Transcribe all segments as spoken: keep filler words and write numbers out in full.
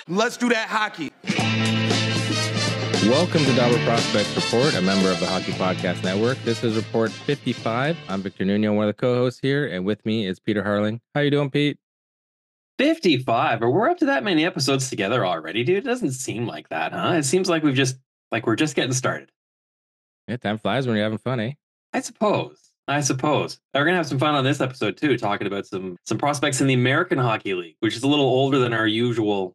Let's do that hockey. Welcome to Dobber Prospects Report, a member of the Hockey Podcast Network. This is Report fifty-five. I'm Victor Nuno, one of the co-hosts here, and with me is Peter Harling. How you doing, Pete? fifty-five, or we're up to that many episodes together already, dude. It doesn't seem like that, huh? It seems like we've just like we're just getting started. Yeah, time flies when you're having fun, eh? I suppose. I suppose. We're gonna have some fun on this episode too, talking about some some prospects in the American Hockey League, which is a little older than our usual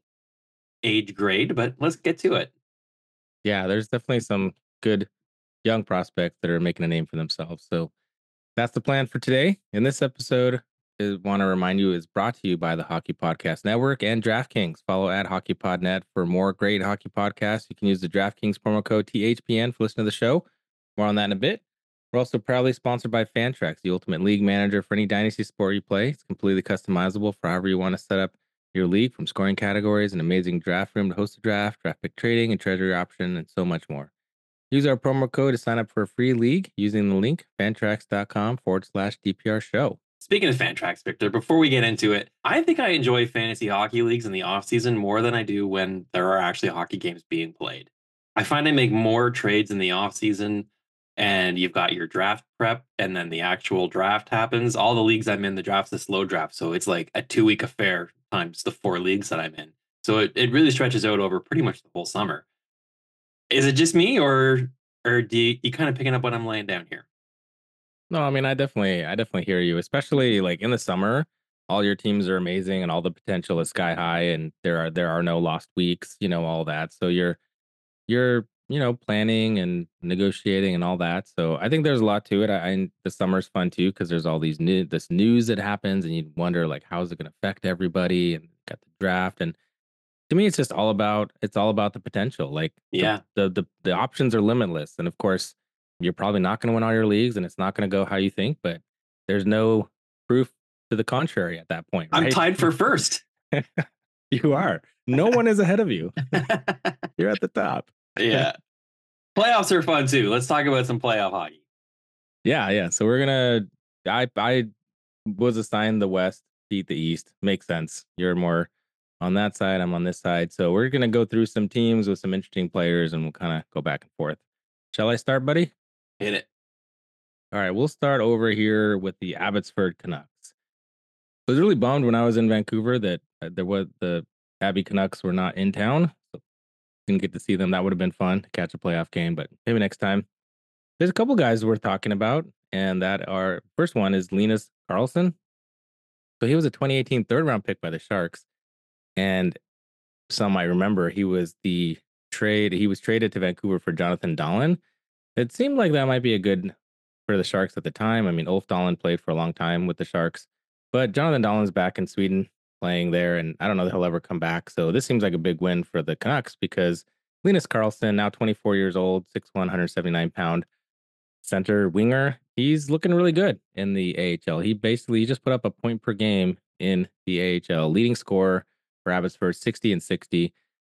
age grade, but let's get to it. Yeah, there's definitely some good young prospects that are making a name for themselves. So that's the plan for today. In this episode, I want to remind you is brought to you by the Hockey Podcast Network and DraftKings. Follow at HockeyPodNet for more great hockey podcasts. You can use the DraftKings promo code T H P N for listening to the show. More on that in a bit. We're also proudly sponsored by Fantrax, the ultimate league manager for any dynasty sport you play. It's completely customizable for however you want to set up your league, from scoring categories, an amazing draft room to host a draft, draft pick trading, and treasury option, and so much more. Use our promo code to sign up for a free league using the link fantrax.com forward slash DPR show. Speaking of Fantrax, Victor, before we get into it, I think I enjoy fantasy hockey leagues in the offseason more than I do when there are actually hockey games being played. I find I make more trades in the offseason, and you've got your draft prep, and then the actual draft happens. All the leagues I'm in, the draft's a slow draft, so it's like a two-week affair times the four leagues that I'm in. So it, it really stretches out over pretty much the whole summer. Is it just me, or or do you, you kind of picking up what I'm laying down here? No, I mean, I definitely, I definitely hear you, especially like in the summer, all your teams are amazing and all the potential is sky high and there are, there are no lost weeks, you know, all that. So you're, you're, you know, planning and negotiating and all that. So I think there's a lot to it. I, I the summer's fun too, because there's all these new, this news that happens and you wonder like, how's it going to affect everybody, and got the draft. And to me, it's just all about, it's all about the potential. Like Yeah. the, the, the, the options are limitless. And of course, you're probably not going to win all your leagues and it's not going to go how you think, but there's no proof to the contrary at that point. I'm right? tied for first. You are. No one is ahead of you. You're at the top. Yeah. Playoffs are fun too. Let's talk about some playoff hockey. Yeah, yeah. So we're gonna I I was assigned the West, beat the East. Makes sense. You're more on that side, I'm on this side. So we're gonna go through some teams with some interesting players and we'll kind of go back and forth. Shall I start, buddy? Hit it. All right, we'll start over here with the Abbotsford Canucks. I was really bummed when I was in Vancouver that uh, there was the Abbey Canucks were not in town. So didn't get to see them. That would have been fun to catch a playoff game, but maybe next time. There's a couple guys worth talking about, and that are first one is Linus Karlsson. So he was a twenty eighteen third round pick by the Sharks, and some might remember he was the trade. He was traded to Vancouver for Jonathan Dahlen. It seemed like that might be a good for the Sharks at the time. I mean, Ulf Dahlen played for a long time with the Sharks, but Jonathan Dahlen's back in Sweden playing there, and I don't know that he'll ever come back. So this seems like a big win for the Canucks because Linus Karlsson, now twenty-four years old, six one, one hundred seventy-nine pound center winger, he's looking really good in the A H L. He basically he just put up a point per game in the A H L, leading scorer for Abbotsford, sixty and sixty.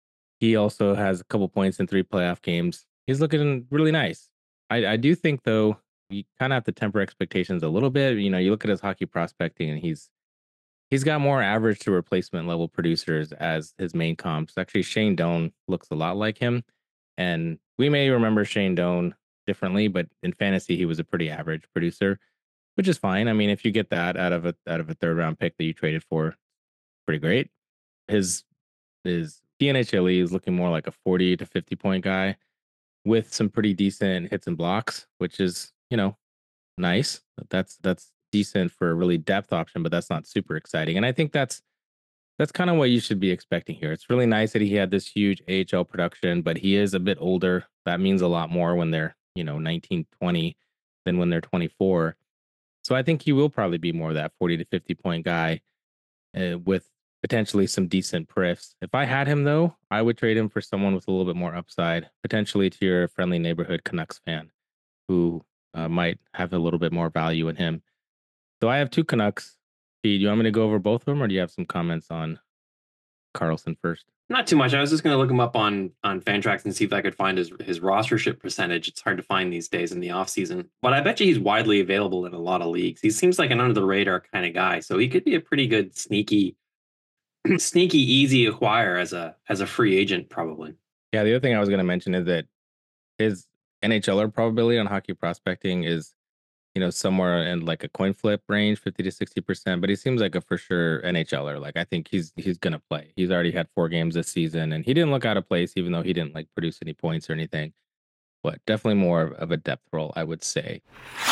He also has a couple points in three playoff games. He's looking really nice. I, I do think, though, you kind of have to temper expectations a little bit. You know, you look at his hockey prospecting, and he's he's got more average to replacement level producers as his main comps. Actually, Shane Doan looks a lot like him, and we may remember Shane Doan differently, but in fantasy, he was a pretty average producer, which is fine. I mean, if you get that out of a out of a third round pick that you traded for, pretty great. His his D N H L E is looking more like a forty to fifty point guy with some pretty decent hits and blocks, which is, you know, nice. That's that's decent for a really depth option, but that's not super exciting. And I think that's that's kind of what you should be expecting here. It's really nice that he had this huge A H L production, but he is a bit older. That means a lot more when they're, you know, nineteen, twenty than when they're twenty-four. So I think he will probably be more of that forty to fifty point guy uh, with potentially some decent periffs. If I had him, though, I would trade him for someone with a little bit more upside, potentially to your friendly neighborhood Canucks fan who uh, might have a little bit more value in him. So I have two Canucks. Pete, do you want me to go over both of them, or do you have some comments on Karlsson first? Not too much. I was just going to look him up on on Fantrax and see if I could find his his rostership percentage. It's hard to find these days in the offseason. But I bet you he's widely available in a lot of leagues. He seems like an under the radar kind of guy. So he could be a pretty good sneaky sneaky easy acquire as a as a free agent, probably. Yeah, the other thing I was going to mention is that his NHLer probability on hockey prospecting is, you know, somewhere in like a coin flip range, fifty to sixty percent, but he seems like a for sure NHLer. Like I think he's he's going to play. He's already had four games this season and he didn't look out of place even though he didn't like produce any points or anything. But definitely more of a depth role, I would say.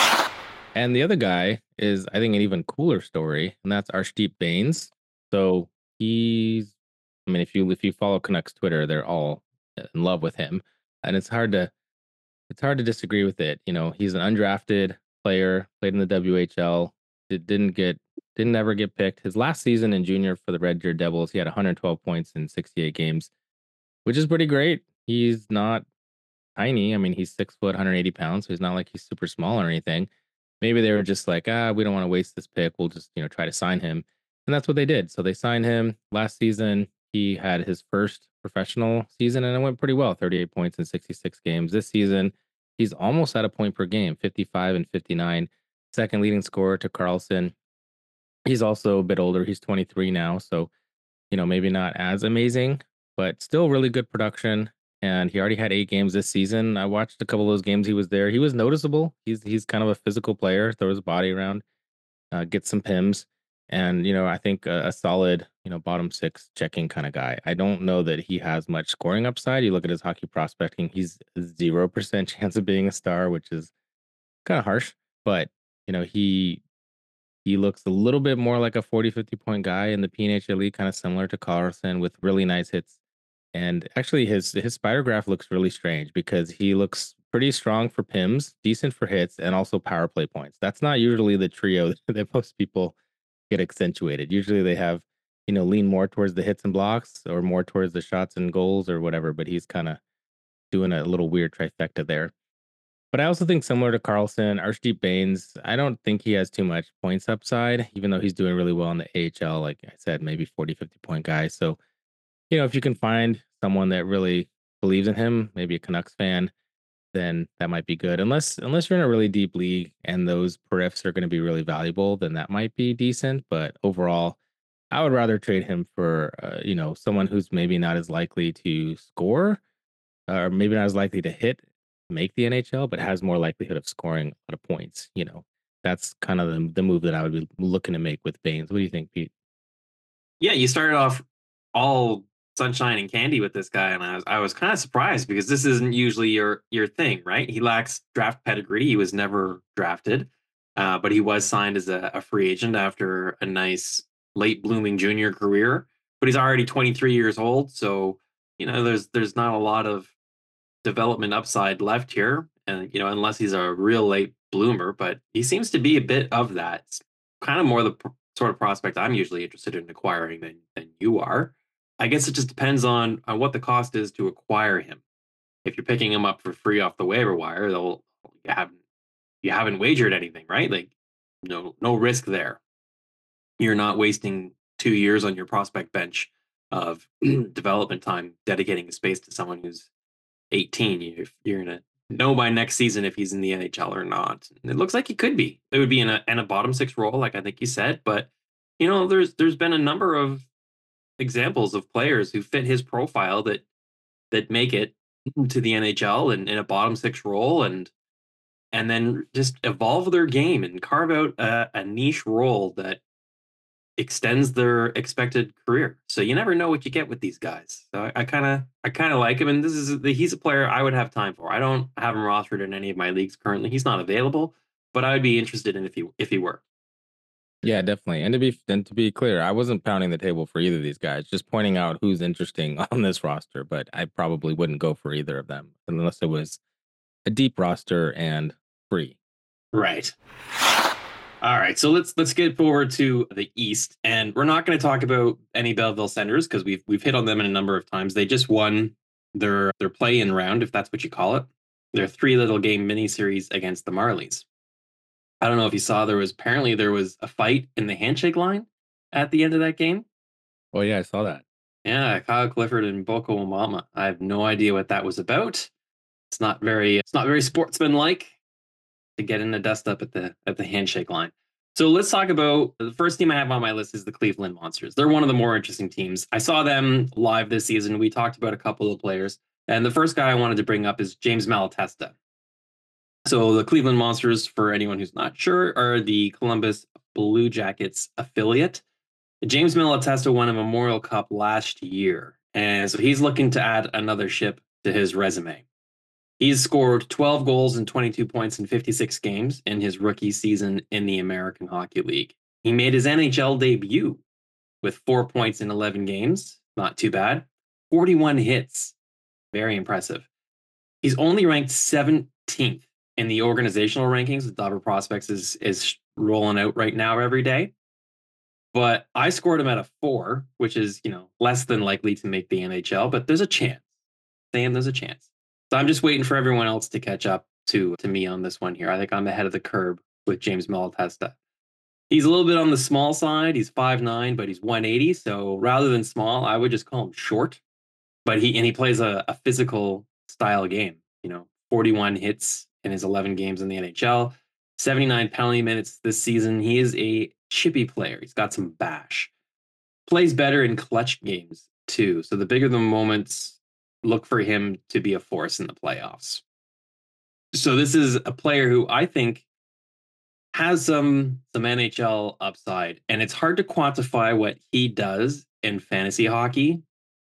And the other guy is, I think, an even cooler story, and that's Arshdeep Bains. So he's, I mean, if you if you follow Canucks Twitter, they're all in love with him, and it's hard to it's hard to disagree with it. You know, he's an undrafted player, played in the W H L, did, didn't get didn't ever get picked. His last season in junior for the Red Deer Devils, he had one hundred twelve points in sixty-eight games, which is pretty great. He's not tiny. I mean, he's six foot, one hundred eighty pounds, so he's not like he's super small or anything. Maybe they were just like, ah, we don't want to waste this pick. We'll just, you know, try to sign him. And that's what they did. So they signed him last season. He had his first professional season and it went pretty well, thirty-eight points in sixty-six games. This season, he's almost at a point per game, fifty-five and fifty-nine, second leading scorer to Carlson. He's also a bit older. He's twenty-three now. So, you know, maybe not as amazing, but still really good production. And he already had eight games this season. I watched a couple of those games he was there. He was noticeable. He's he's kind of a physical player, throws his body around, uh, gets some pims. And, you know, I think a, a solid, you know, bottom six checking kind of guy. I don't know that he has much scoring upside. You look at his hockey prospecting, he's zero percent chance of being a star, which is kind of harsh. But, you know, he he looks a little bit more like a forty, fifty point guy in the P N H L E, kind of similar to Carlson with really nice hits. And actually his his spider graph looks really strange because he looks pretty strong for P I Ms, decent for hits, and also power play points. That's not usually the trio that most people get accentuated. Usually they have, you know, lean more towards the hits and blocks or more towards the shots and goals or whatever, but he's kind of doing a little weird trifecta there. But I also think similar to Carlson, Arshdeep Bains, I don't think he has too much points upside, even though he's doing really well in the A H L. Like I said, maybe forty, fifty point guy. So, you know, if you can find someone that really believes in him, maybe a Canucks fan, then that might be good. Unless unless you're in a really deep league and those periffs are going to be really valuable, then that might be decent. But overall, I would rather trade him for uh, you know, someone who's maybe not as likely to score or maybe not as likely to hit, make the N H L, but has more likelihood of scoring a lot of points. You know, that's kind of the, the move that I would be looking to make with Baines. What do you think, Pete? Yeah, you started off all sunshine and candy with this guy, and I was I was kind of surprised because this isn't usually your your thing, right? He lacks draft pedigree. He was never drafted, uh, but he was signed as a, a free agent after a nice late blooming junior career. But he's already twenty-three years old, so you know there's there's not a lot of development upside left here, and you know unless he's a real late bloomer, but he seems to be a bit of that. It's kind of more the pr- sort of prospect I'm usually interested in acquiring than than you are. I guess it just depends on on what the cost is to acquire him. If you're picking him up for free off the waiver wire, they'll you haven't you haven't wagered anything, right? Like no no risk there. You're not wasting two years on your prospect bench of development time dedicating space to someone who's eighteen. You- You're gonna know by next season if he's in the N H L or not. And it looks like he could be. It would be in a in a bottom six role, like I think you said. But you know, there's there's been a number of examples of players who fit his profile that that make it to the N H L and in a bottom six role and and then just evolve their game and carve out a, a niche role that extends their expected career. So you never know what you get with these guys. So I kind of I kind of like him, and this is he's a player I would have time for. I don't have him rostered in any of my leagues currently. He's not available, but I would be interested in if he if he were. Yeah, definitely. And to be and to be clear, I wasn't pounding the table for either of these guys, just pointing out who's interesting on this roster, but I probably wouldn't go for either of them unless it was a deep roster and free. Right. All right, so let's let's get forward to the East, and we're not going to talk about any Belleville Senators because we've we've hit on them in a number of times. They just won their their play-in round, if that's what you call it. Their three little game mini series against the Marlies. I don't know if you saw there was apparently there was a fight in the handshake line at the end of that game. Oh yeah, I saw that. Yeah, Kyle Clifford and Boko Umama. I have no idea what that was about. It's not very it's not very sportsmanlike to get in the dust up at the at the handshake line. So let's talk about the first team I have on my list is the Cleveland Monsters. They're one of the more interesting teams. I saw them live this season. We talked about a couple of players. And the first guy I wanted to bring up is James Malatesta. So the Cleveland Monsters, for anyone who's not sure, are the Columbus Blue Jackets affiliate. James Malatesta won a Memorial Cup last year. And so he's looking to add another ship to his resume. He's scored twelve goals and twenty-two points in fifty-six games in his rookie season in the American Hockey League. He made his N H L debut with four points in eleven games. Not too bad. forty-one hits. Very impressive. He's only ranked seventeenth in the organizational rankings that Dobber Prospects is, is rolling out right now every day. But I scored him at a four, which is, you know, less than likely to make the N H L, but there's a chance. Sam, there's a chance. So I'm just waiting for everyone else to catch up to to me on this one here. I think I'm ahead of the curve with James Malatesta. He's a little bit on the small side. He's five nine, but he's one eighty. So rather than small, I would just call him short. But he and he plays a, a physical style game. You know, forty-one hits in his eleven games in the N H L, seventy-nine penalty minutes this season. He is a chippy player. He's got some bash. Plays better in clutch games too. So the bigger the moments, look for him to be a force in the playoffs. So this is a player who I think has some some N H L upside, and it's hard to quantify what he does in fantasy hockey,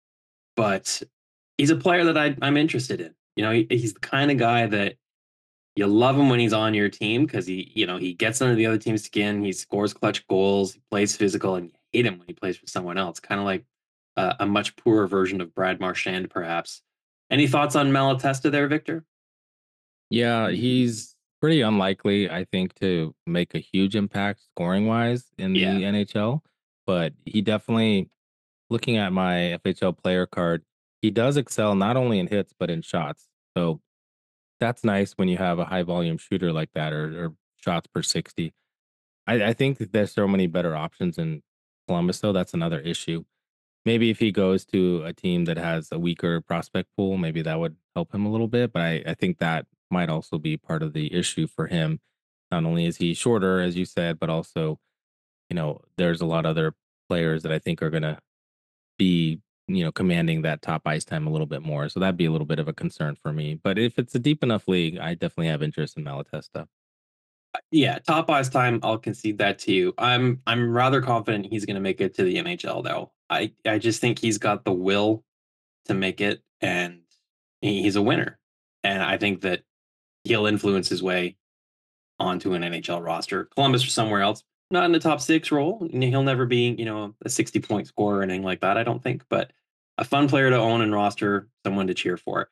but he's a player that I, I'm interested in. You know, he, he's the kind of guy that you love him when he's on your team because he, you know, he gets under the other team's skin. He scores clutch goals. He plays physical, and you hate him when he plays for someone else. Kind of like uh, a much poorer version of Brad Marchand, perhaps. Any thoughts on Malatesta there, Victor? Yeah, he's pretty unlikely, I think, to make a huge impact scoring wise in Yeah. the N H L. But he definitely, looking at my F H L player card, he does excel not only in hits, but in shots. So that's nice when you have a high volume shooter like that, or, or shots per sixty. I, I think that there's so many better options in Columbus, though. That's another issue. Maybe if he goes to a team that has a weaker prospect pool, maybe that would help him a little bit. But I, I think that might also be part of the issue for him. Not only is he shorter, as you said, but also, you know, there's a lot of other players that I think are going to be, you know, commanding that top ice time a little bit more. So that'd be a little bit of a concern for me. But if it's a deep enough league, I definitely have interest in Malatesta. Yeah, top ice time, I'll concede that to you. I'm I'm rather confident he's going to make it to the N H L though. I I just think he's got the will to make it, and he- he's a winner. And I think that he'll influence his way onto an N H L roster. Columbus or somewhere else, not in the top six role. He'll never be, you know, a sixty point scorer or anything like that, I don't think, but a fun player to own and roster, someone to cheer for.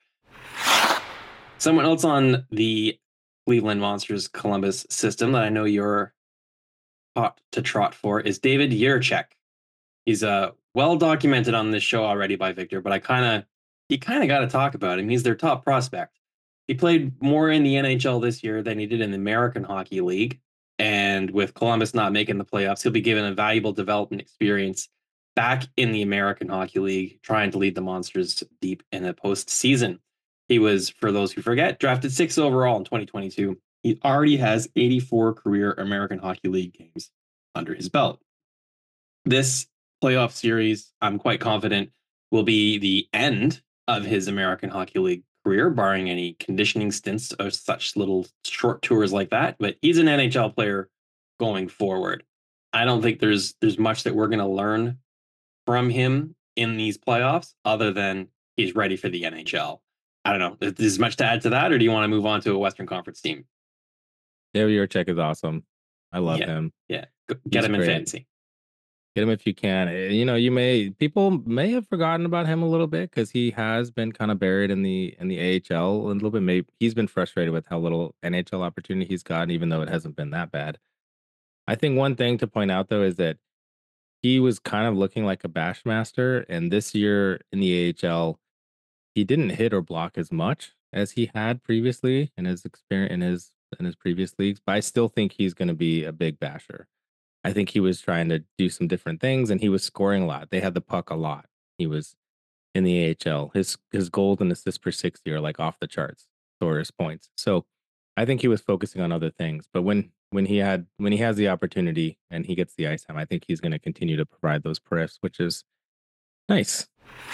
Someone else on the Cleveland Monsters Columbus system that I know you're hot to trot for is David Jiricek. He's uh, well documented on this show already by Victor, but I kind of, you kind of got to talk about him. He's their top prospect. He played more in the N H L this year than he did in the American Hockey League. And with Columbus not making the playoffs, he'll be given a valuable development experience back in the American Hockey League, trying to lead the Monsters deep in the postseason. He was, for those who forget, drafted sixth overall in twenty twenty-two. He already has eighty-four career American Hockey League games under his belt. This playoff series, I'm quite confident, will be the end of his American Hockey League career, barring any conditioning stints or such little short tours like that. But he's an N H L player going forward. I don't think there's there's much that we're going to learn from him in these playoffs other than he's ready for the N H L. I don't know. Is there much to add to that, or do you want to move on to a Western Conference team? David Jiricek is awesome. I love Yeah, him. yeah. Get He's him in great. fantasy. Get him if you can. Eh, You know, you may people may have forgotten about him a little bit because he has been kind of buried in the in the A H L a little bit. Maybe he's been frustrated with how little N H L opportunity he's gotten, even though it hasn't been that bad. I think one thing to point out though is that he was kind of looking like a Bashmaster, and this year in the A H L, he didn't hit or block as much as he had previously in his experience in his in his previous leagues. But I still think he's going to be a big basher. I think he was trying to do some different things, and he was scoring a lot. They had the puck a lot. He was in the A H L. His his goals and assists per sixty are like off the charts, or his points. So I think he was focusing on other things. But when when he had when he has the opportunity and he gets the ice time, I think he's going to continue to provide those perfs, which is nice.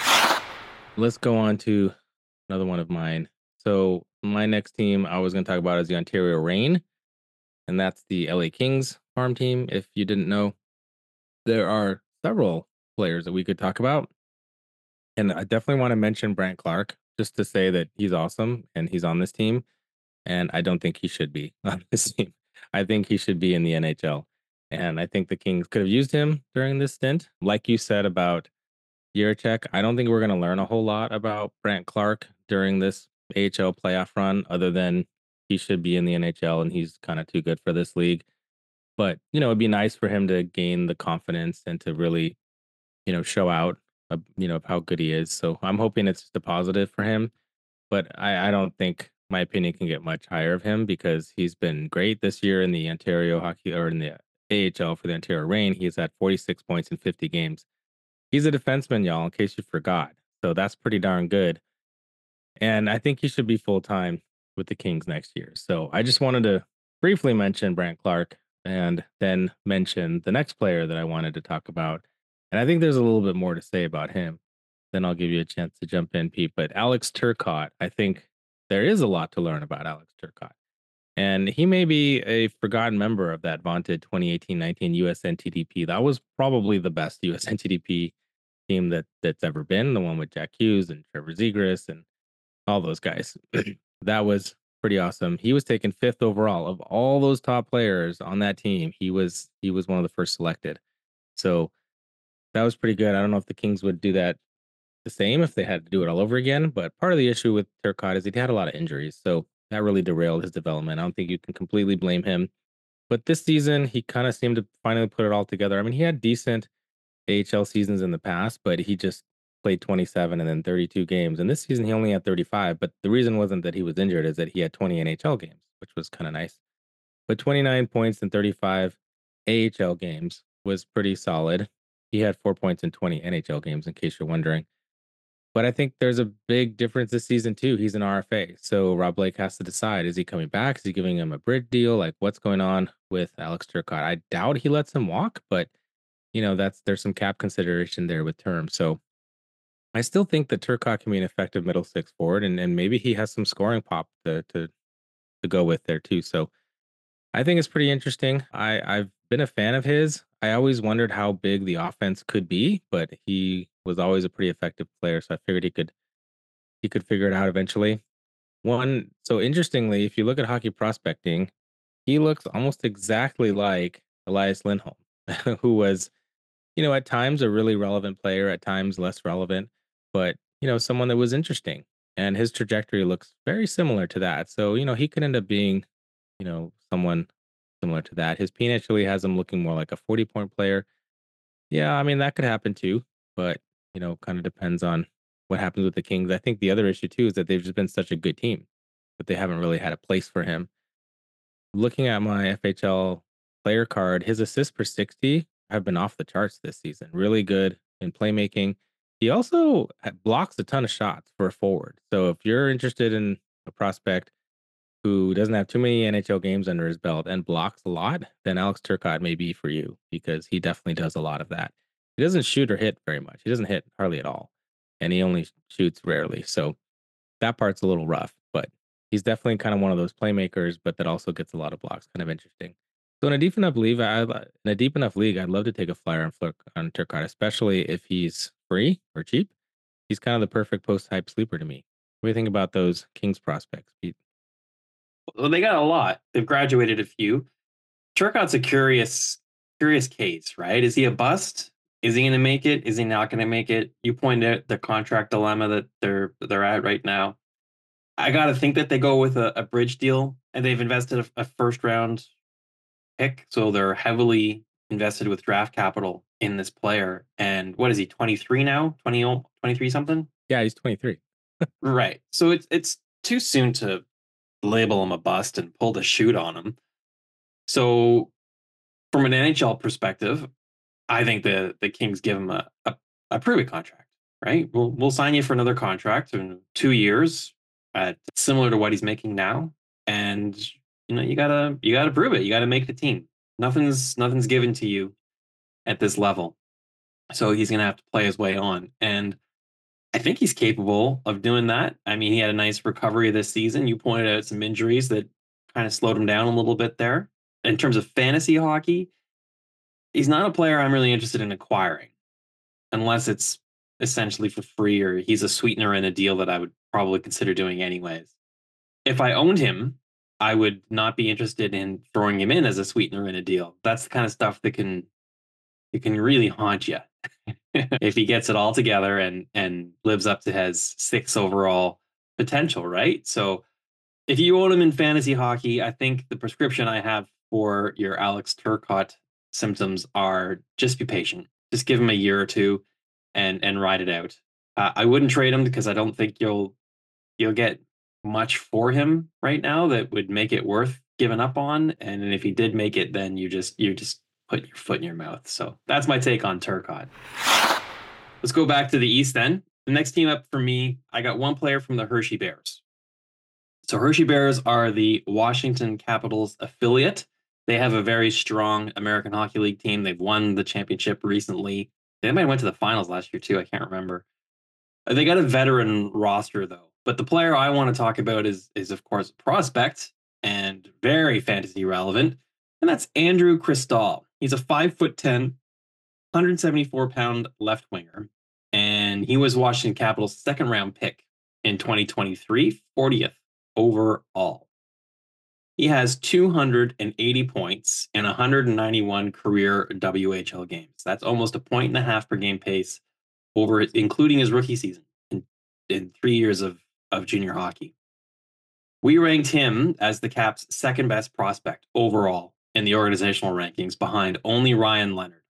Let's go on to another one of mine. So my next team I was going to talk about is the Ontario Reign, and that's the L A Kings farm team. If you didn't know, there are several players that we could talk about, and I definitely want to mention Brant Clark just to say that he's awesome and he's on this team. And I don't think he should be on this team. I think he should be in the N H L. And I think the Kings could have used him during this stint. Like you said about Jiricek, I don't think we're going to learn a whole lot about Brant Clark during this A H L playoff run, other than he should be in the N H L and he's kind of too good for this league. But, you know, it'd be nice for him to gain the confidence and to really, you know, show out, uh, you know, of how good he is. So I'm hoping it's just a positive for him, but I, I don't think my opinion can get much higher of him because he's been great this year in the Ontario hockey or in the A H L for the Ontario Reign. He's had forty-six points in fifty games. He's a defenseman, y'all, in case you forgot. So that's pretty darn good. And I think he should be full time with the Kings next year. So I just wanted to briefly mention Brant Clark and then mention the next player that I wanted to talk about. And I think there's a little bit more to say about him. Then I'll give you a chance to jump in, Pete. But Alex Turcotte, I think there is a lot to learn about Alex Turcotte. And he may be a forgotten member of that vaunted twenty eighteen nineteen U S N T D P. That was probably the best U S N T D P team that that's ever been, the one with Jack Hughes and Trevor Zegras and all those guys. That was pretty awesome. He was taken fifth overall of all those top players on that team. He was he was one of the first selected. So that was pretty good. I don't know if the Kings would do that the same if they had to do it all over again. But part of the issue with Turcotte is he had a lot of injuries. So that really derailed his development. I don't think you can completely blame him. But this season, he kind of seemed to finally put it all together. I mean, he had decent A H L seasons in the past, but he just played twenty-seven and then thirty-two games. And this season, he only had thirty-five. But the reason wasn't that he was injured, is that he had twenty N H L games, which was kind of nice. But twenty-nine points in thirty-five A H L games was pretty solid. He had four points in twenty N H L games, in case you're wondering. But I think there's a big difference this season too. He's an R F A. So Rob Blake has to decide, is he coming back? Is he giving him a bridge deal? Like, what's going on with Alex Turcotte? I doubt he lets him walk, but you know, that's there's some cap consideration there with terms. So I still think that Turcotte can be an effective middle six forward, and, and maybe he has some scoring pop to to to go with there too. So I think it's pretty interesting. I, I've been a fan of his. I always wondered how big the offense could be, but he was always a pretty effective player. So I figured he could he could figure it out eventually. One, so interestingly, if you look at hockey prospecting, he looks almost exactly like Elias Lindholm, who was, you know, at times a really relevant player, at times less relevant, but you know, someone that was interesting. And his trajectory looks very similar to that. So, you know, he could end up being, you know, someone similar to that. His P actually has him looking more like a forty point player. Yeah, I mean, that could happen too, but, you know, kind of depends on what happens with the Kings. I think the other issue too is that they've just been such a good team that they haven't really had a place for him. Looking at my F H L player card, his assists per sixty have been off the charts this season. Really good in playmaking. He also ha- blocks a ton of shots for a forward. So if you're interested in a prospect who doesn't have too many N H L games under his belt and blocks a lot, then Alex Turcotte may be for you because he definitely does a lot of that. He doesn't shoot or hit very much. He doesn't hit hardly at all, and he only shoots rarely. So that part's a little rough, but he's definitely kind of one of those playmakers, but that also gets a lot of blocks. Kind of interesting. So in a deep enough league, I, in a deep enough league, I'd love to take a flyer on Flick on Turcotte, especially if he's free or cheap. He's kind of the perfect post hype sleeper to me. What do you think about those Kings prospects, Pete? Well, they got a lot. They've graduated a few. Turcotte's a curious, curious case, right? Is he a bust? Is he going to make it? Is he not going to make it? You point out the contract dilemma that they're they're at right now. I got to think that they go with a, a bridge deal, and they've invested a, a first round pick, so they're heavily invested with draft capital in this player. And what is he? twenty-three now? twenty, twenty-three something? Yeah, he's twenty-three. Right. So it's it's too soon to label him a bust and pull the shoot on him. So from an N H L perspective, I think the the Kings give him a a, a prove it contract, right? We'll we'll sign you for another contract in two years at similar to what he's making now, and you know, you gotta you gotta prove it. You gotta make the team. Nothing's nothing's given to you at this level. So he's gonna have to play his way on. And I think he's capable of doing that. I mean, he had a nice recovery this season. You pointed out some injuries that kind of slowed him down a little bit there. In terms of fantasy hockey, he's not a player I'm really interested in acquiring unless it's essentially for free or he's a sweetener in a deal that I would probably consider doing anyways. If I owned him, I would not be interested in throwing him in as a sweetener in a deal. That's the kind of stuff that can it can really haunt you if he gets it all together and and lives up to his six overall potential, right? So if you own him in fantasy hockey, I think the prescription I have for your Alex Turcotte symptoms are just be patient. Just give him a year or two and and ride it out. Uh, I wouldn't trade him because I don't think you'll you'll get much for him right now that would make it worth giving up on. And if he did make it, then you just you just put your foot in your mouth. So that's my take on Turcotte. Let's go back to the East then. The next team up for me, I got one player from the Hershey Bears. So Hershey Bears are the Washington Capitals affiliate. They have a very strong American Hockey League team. They've won the championship recently. They might have went to the finals last year too. I can't remember. They got a veteran roster though. But the player I want to talk about is is of course prospect and very fantasy relevant, and that's Andrew Cristall. He's a five foot ten, one hundred seventy-four pound left winger, and he was Washington Capitals' second round pick in twenty twenty-three, fortieth overall. He has two hundred eighty points in one hundred ninety-one career W H L games. That's almost a point and a half per game pace over, including his rookie season in, in three years of, of junior hockey. We ranked him as the Caps' second best prospect overall in the organizational rankings, behind only Ryan Leonard.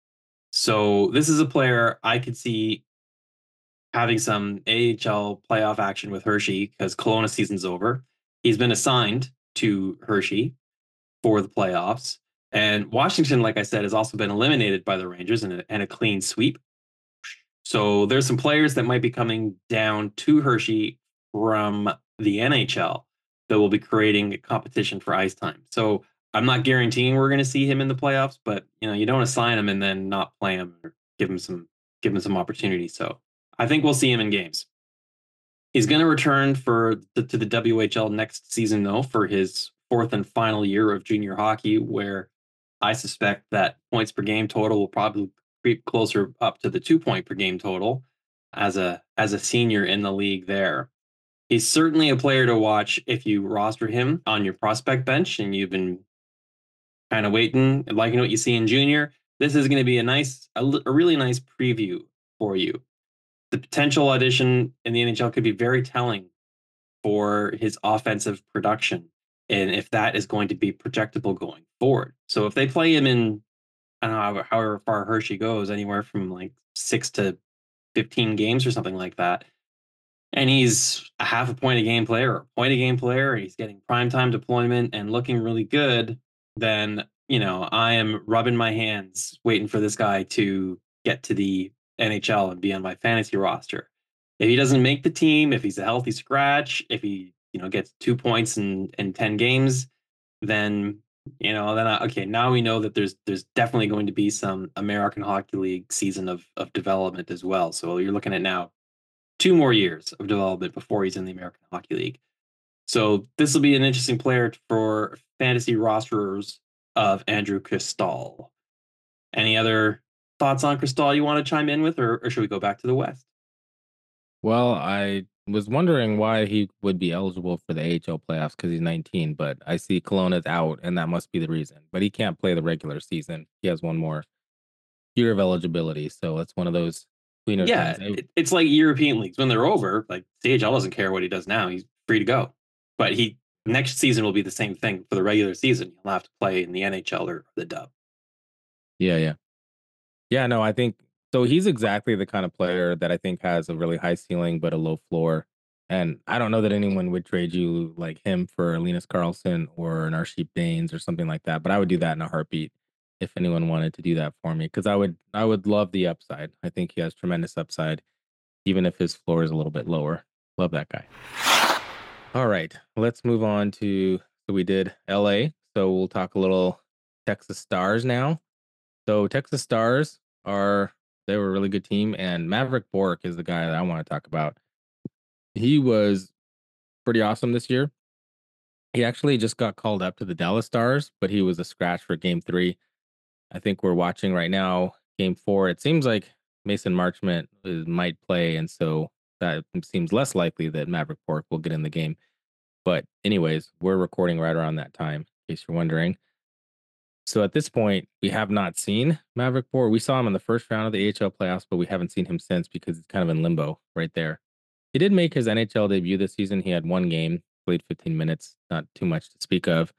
So this is a player I could see having some A H L playoff action with Hershey because Kelowna season's over. He's been assigned to Hershey for the playoffs. And Washington, like I said, has also been eliminated by the Rangers in a, in a clean sweep. So there's some players that might be coming down to Hershey from the N H L that will be creating a competition for ice time. So I'm not guaranteeing we're going to see him in the playoffs, but you know, you don't assign him and then not play him or give him some give him some opportunity. So I think we'll see him in games. He's going to return for the, to the W H L next season, though, for his fourth and final year of junior hockey, where I suspect that points per game total will probably creep closer up to the two point per game total as a as a senior in the league there. He's certainly a player to watch if you roster him on your prospect bench and you've been kind of waiting and liking what you see in junior. This is going to be a nice, a, a really nice preview for you. The potential audition in the N H L could be very telling for his offensive production and if that is going to be projectable going forward. So if they play him in, I don't know, however far Hershey goes, anywhere from like six to fifteen games or something like that, and he's a half a point a game player or a point a game player, and he's getting primetime deployment and looking really good, then, you know, I am rubbing my hands waiting for this guy to get to the N H L and be on my fantasy roster. If he doesn't make the team, if he's a healthy scratch, if he, you know, gets two points in, in ten games, then, you know, then I, okay, now we know that there's there's definitely going to be some American Hockey League season of of development as well. So you're looking at now two more years of development before he's in the American Hockey League. So this will be an interesting player for fantasy rosterers of Andrew Cristall. Any other thoughts on Cristall you want to chime in with, or, or should we go back to the West? Well, I was wondering why he would be eligible for the A H L playoffs because he's nineteen, but I see Kelowna's out, and that must be the reason. But he can't play the regular season. He has one more year of eligibility, so it's one of those cleaner Yeah, things. I- it, it's like European leagues. When they're over, like C H L doesn't care what he does now. He's free to go. But he next season will be the same thing for the regular season. He'll have to play in the N H L or the Dub. yeah, yeah. Yeah, no, I think so. He's exactly the kind of player that I think has a really high ceiling but a low floor. And I don't know that anyone would trade you like him for Linus Carlson or an Archie Baines or something like that. But I would do that in a heartbeat if anyone wanted to do that for me because I would I would love the upside. I think he has tremendous upside, even if his floor is a little bit lower. Love that guy. All right, let's move on to so we did L A. So we'll talk a little Texas Stars now. So Texas Stars are they were a really good team, and Maverick Bork is the guy that I want to talk about. He was pretty awesome this year. He actually just got called up to the Dallas Stars, but he was a scratch for Game Three. I think we're watching right now Game Four. It seems like Mason Marchment is, might play, and so that seems less likely that Maverick Bork will get in the game. But anyways, we're recording right around that time, in case you're wondering. So at this point, we have not seen Maverick Bork. We saw him in the first round of the A H L playoffs, but we haven't seen him since because he's kind of in limbo right there. He did make his N H L debut this season. He had one game, played fifteen minutes, not too much to speak of.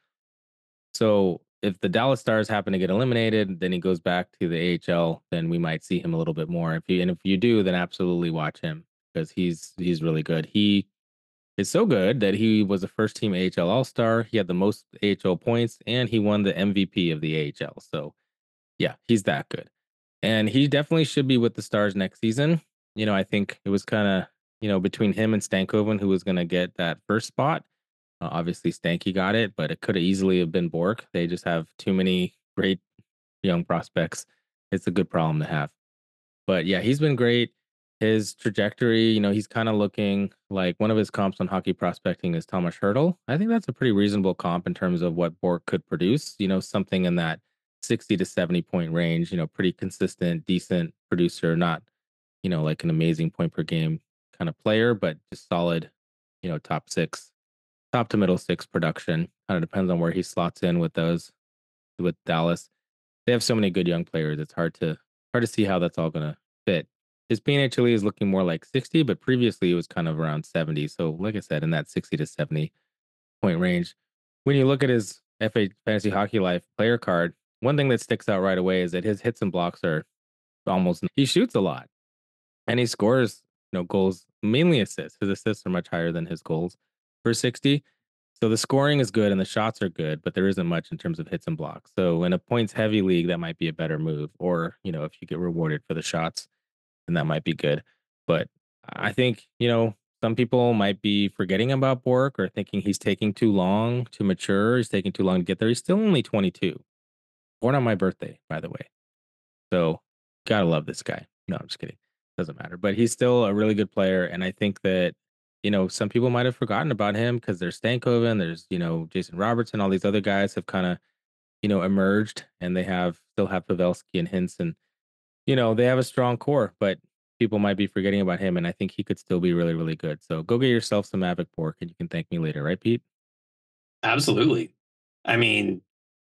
So if the Dallas Stars happen to get eliminated, then he goes back to the A H L, then we might see him a little bit more. If you and if you do, then absolutely watch him because he's he's really good. He is so good that he was a first team A H L All Star. He had the most A H L points and he won the M V P of the A H L. So yeah, he's that good. And he definitely should be with the Stars next season. You know, I think it was kind of, you know, between him and Stankoven who was going to get that first spot. Uh, obviously, Stanky got it, but it could have easily have been Bork. They just have too many great young prospects. It's a good problem to have. But yeah, he's been great. His trajectory, you know, he's kind of looking like one of his comps on hockey prospecting is Thomas Hurdle. I think that's a pretty reasonable comp in terms of what Bork could produce, you know, something in that sixty to seventy point range, you know, pretty consistent, decent producer, not, you know, like an amazing point per game kind of player, but just solid, you know, top six, top to middle six production. Kind of depends on where he slots in with those with Dallas. They have so many good young players. It's hard to hard to see how that's all going to fit. His P N H L E is looking more like sixty, but previously it was kind of around seventy. So, like I said, in that sixty to seventy point range. When you look at his F A Fantasy Hockey Life player card, one thing that sticks out right away is that his hits and blocks are almost. He shoots a lot, and he scores, you know, goals, mainly assists. His assists are much higher than his goals for sixty. So the scoring is good and the shots are good, but there isn't much in terms of hits and blocks. So in a points heavy league, that might be a better move. Or, you know, if you get rewarded for the shots, then that might be good. But I think, you know, some people might be forgetting about Bork or thinking he's taking too long to mature. He's taking too long to get there. He's still only twenty-two. Born on my birthday, by the way. So gotta love this guy. No, I'm just kidding. Doesn't matter. But he's still a really good player. And I think that, you know, some people might have forgotten about him because there's Stankoven, there's, you know, Jason Robertson, all these other guys have kind of, you know, emerged and they have still have Pavelski and Hintz and, you know, they have a strong core, but people might be forgetting about him. And I think he could still be really, really good. So go get yourself some Mavic Bork and you can thank me later, right, Pete? Absolutely. I mean,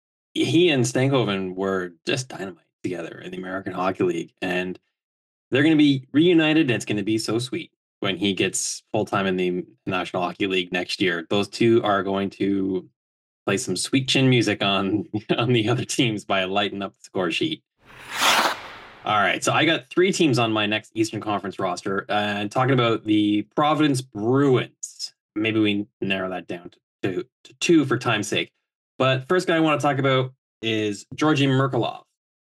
he and Stankoven were just dynamite together in the American Hockey League, and they're going to be reunited, and it's going to be so sweet when he gets full time in the National Hockey League next year. Those two are going to play some sweet chin music on on the other teams by lighting up the score sheet. All right, so I got three teams on my next Eastern Conference roster, uh, and talking about the Providence Bruins. Maybe we narrow that down to, to, to two for time's sake. But first guy I want to talk about is Georgi Merkulov.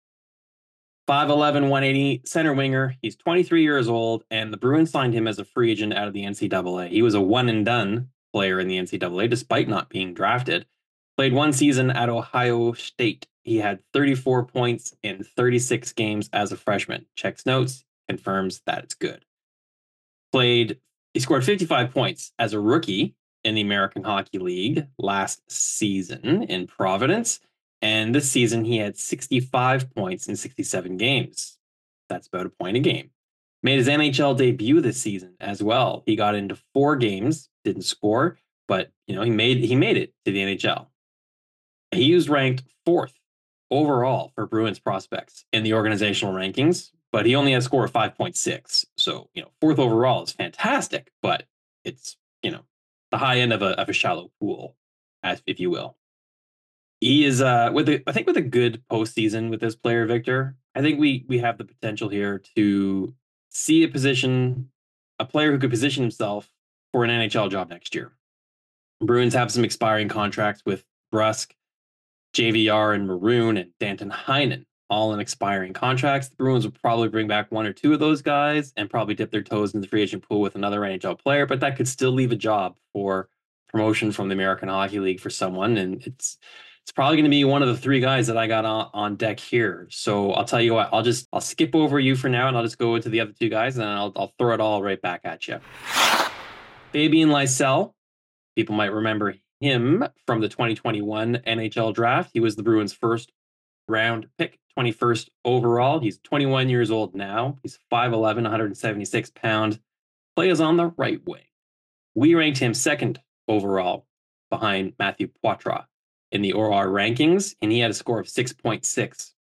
five eleven, one eighty, center winger. He's twenty-three years old, and the Bruins signed him as a free agent out of the N C double A. He was a one and done player in the N C double A, despite not being drafted. Played one season at Ohio State. He had thirty-four points in thirty-six games as a freshman. Checks notes, confirms that it's good. Played, he scored fifty-five points as a rookie in the American Hockey League last season in Providence. And this season, he had sixty-five points in sixty-seven games. That's about a point a game. Made his N H L debut this season as well. He got into four games, didn't score, but you know he made he made it to the N H L. He was ranked fourth overall for Bruins prospects in the organizational rankings, but he only had a score of five point six. So you know, fourth overall is fantastic, but it's you know the high end of a of a shallow pool, as if you will. He is uh with a, I think with a good postseason with this player, Victor. I think we we have the potential here to see a position, a player who could position himself for an N H L job next year. Bruins have some expiring contracts with Brusk, J V R, and Maroon, and Danton Heinen, all in expiring contracts. The Bruins will probably bring back one or two of those guys and probably dip their toes in the free agent pool with another N H L player, but that could still leave a job for promotion from the American Hockey League for someone, and it's it's probably going to be one of the three guys that I got on, on deck here. So I'll tell you what, I'll just I'll skip over you for now, and I'll just go into the other two guys, and I'll I'll throw it all right back at you. Fabian Lysell, people might remember him from the twenty twenty-one N H L draft. He was the Bruins' first round pick, twenty-first overall. He's twenty-one years old now. He's five eleven, one hundred seventy-six pounds. Plays on the right wing. We ranked him second overall behind Matthew Poitras in the O R rankings, and he had a score of six point six.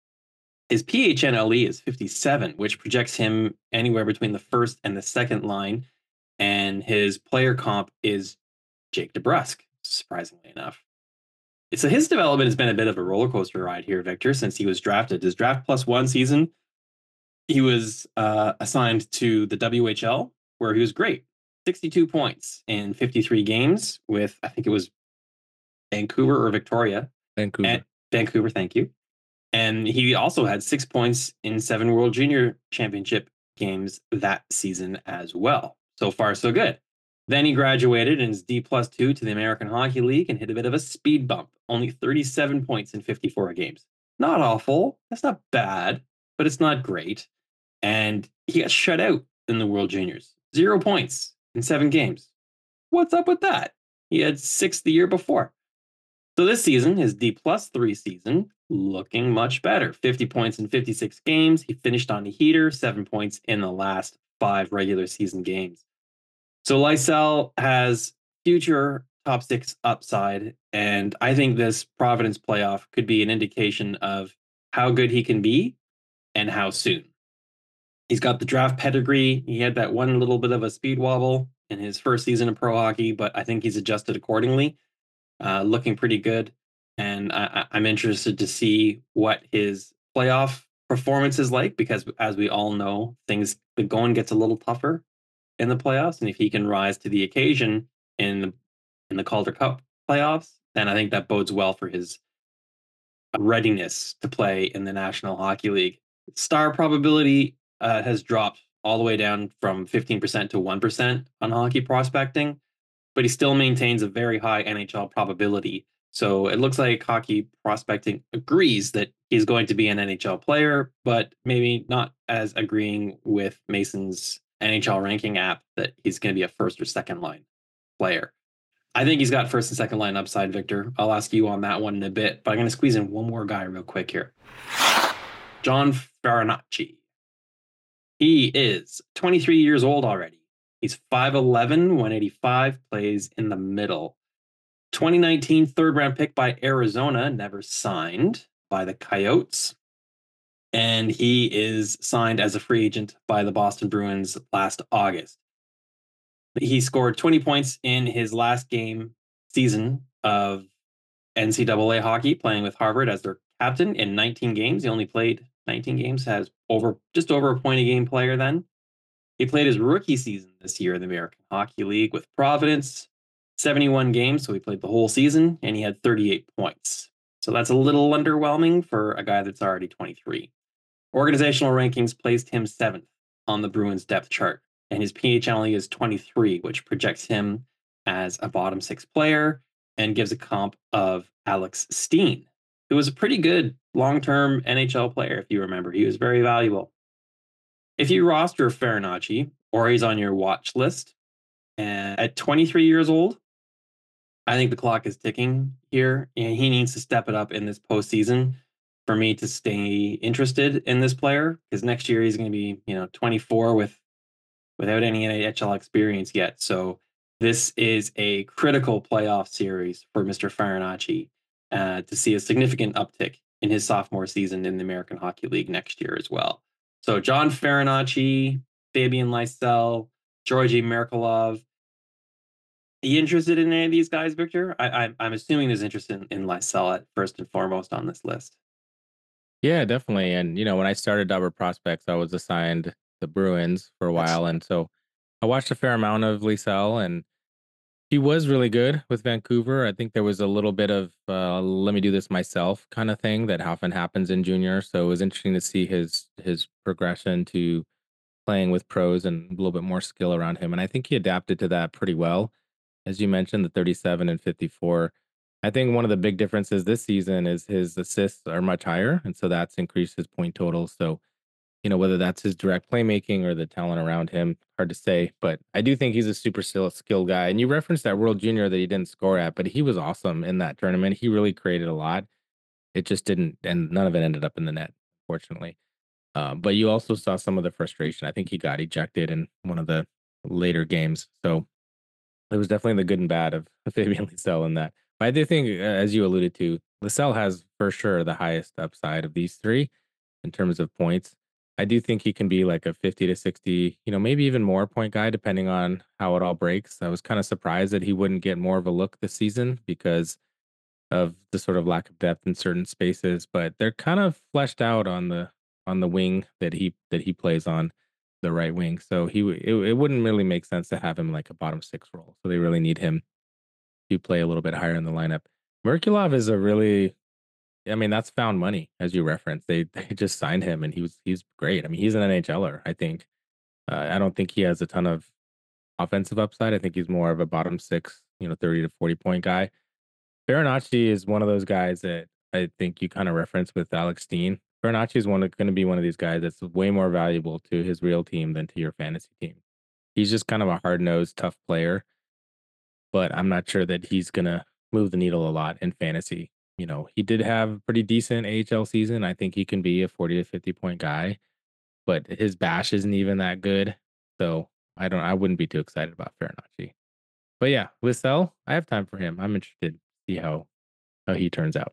His P H N L E is fifty-seven, which projects him anywhere between the first and the second line. And his player comp is Jake DeBrusk, surprisingly enough. So his development has been a bit of a roller coaster ride here, Victor, since he was drafted. His draft plus one season, he was uh, assigned to the W H L, where he was great. sixty-two points in fifty-three games with, I think it was Vancouver or Victoria. Vancouver. And, Vancouver, thank you. And he also had six points in seven World Junior Championship games that season as well. So far, so good. Then he graduated in his D plus two to the American Hockey League and hit a bit of a speed bump. Only thirty-seven points in fifty-four games. Not awful. That's not bad, but it's not great. And he got shut out in the World Juniors. Zero points in seven games. What's up with that? He had six the year before. So this season, his D plus three season, looking much better. fifty points in fifty-six games. He finished on a heater, seven points in the last five regular season games. So Lysell has future top six upside, and I think this Providence playoff could be an indication of how good he can be and how soon. He's got the draft pedigree. He had that one little bit of a speed wobble in his first season of pro hockey, but I think he's adjusted accordingly, uh, looking pretty good. And I, I'm interested to see what his playoff performance is like, because as we all know, things, the going gets a little tougher in the playoffs, and if he can rise to the occasion in the in the Calder Cup playoffs, then I think that bodes well for his readiness to play in the National Hockey League. Star probability uh, has dropped all the way down from fifteen percent to one percent on hockey prospecting, but he still maintains a very high N H L probability. So it looks like hockey prospecting agrees that he's going to be an N H L player, but maybe not as agreeing with Mason's N H L ranking app that he's going to be a first or second line player. I think he's got first and second line upside, Victor. I'll ask you on that one in a bit, but I'm going to squeeze in one more guy real quick here. John Farinacci. He is twenty-three years old already. He's five eleven, one eighty-five, plays in the middle. twenty nineteen third round pick by Arizona, never signed by the Coyotes. And he is signed as a free agent by the Boston Bruins last August. He scored twenty points in his last game season of N C double A hockey, playing with Harvard as their captain in nineteen games. He only played nineteen games, has over just over a point a game player then. He played his rookie season this year in the American Hockey League with Providence, seventy-one games, so he played the whole season, and he had thirty-eight points. So that's a little underwhelming for a guy that's already twenty-three. Organizational rankings placed him seventh on the Bruins depth chart, and his P H N L E is twenty-three, which projects him as a bottom six player and gives a comp of Alex Steen, who was a pretty good long-term N H L player, if you remember. He was very valuable. If you roster Farinacci, or he's on your watch list, and at twenty-three years old, I think the clock is ticking here, and he needs to step it up in this postseason for me to stay interested in this player, because next year he's going to be, you know, twenty-four with without any N H L experience yet. So this is a critical playoff series for Mister Farinacci uh, to see a significant uptick in his sophomore season in the American Hockey League next year as well. So John Farinacci, Fabian Lysell, Georgi Merkulov. Are you interested in any of these guys, Victor? I, I'm, I'm assuming there's interest in, in Lysell at first and foremost on this list. Yeah, definitely. And, you know, when I started Dobber Prospects, I was assigned the Bruins for a while. And so I watched a fair amount of Lysell, and he was really good with Vancouver. I think there was a little bit of uh, let me do this myself kind of thing that often happens in junior. So it was interesting to see his his progression to playing with pros and a little bit more skill around him. And I think he adapted to that pretty well. as you mentioned, the thirty-seven and fifty-four. I think one of the big differences this season is his assists are much higher, and so that's increased his point total. So, you know, whether that's his direct playmaking or the talent around him, hard to say. But I do think he's a super skill- skilled guy. And you referenced that World Junior that he didn't score at, but he was awesome in that tournament. He really created a lot. It just didn't, and none of it ended up in the net, fortunately. Um, but you also saw some of the frustration. I think he got ejected in one of the later games. So it was definitely the good and bad of Fabian Lysell in that. But I do think, uh, as you alluded to, Lysell has for sure the highest upside of these three in terms of points. I do think he can be like a fifty to sixty, you know, maybe even more point guy, depending on how it all breaks. I was kind of surprised that he wouldn't get more of a look this season because of the sort of lack of depth in certain spaces, but they're kind of fleshed out on the on the wing that he that he plays on, the right wing. So he w- it, it wouldn't really make sense to have him like a bottom six role. So they really need him to play a little bit higher in the lineup. Merkulov is a really, I mean, that's found money as you referenced. They they just signed him and he was he's great. I mean, he's an NHLer. I think. Uh, I don't think he has a ton of offensive upside. I think he's more of a bottom six, you know, thirty to forty point guy. Baranacci is one of those guys that I think you kind of reference with Alex Steen. Baranacci is one going to be one of these guys that's way more valuable to his real team than to your fantasy team. He's just kind of a hard nosed, tough player, but I'm not sure that he's going to move the needle a lot in fantasy. You know, he did have a pretty decent A H L season. I think he can be a forty to fifty point guy, but his bash isn't even that good. So I don't, I wouldn't be too excited about Baranacci. But yeah, Lissell, I have time for him. I'm interested to see how how he turns out.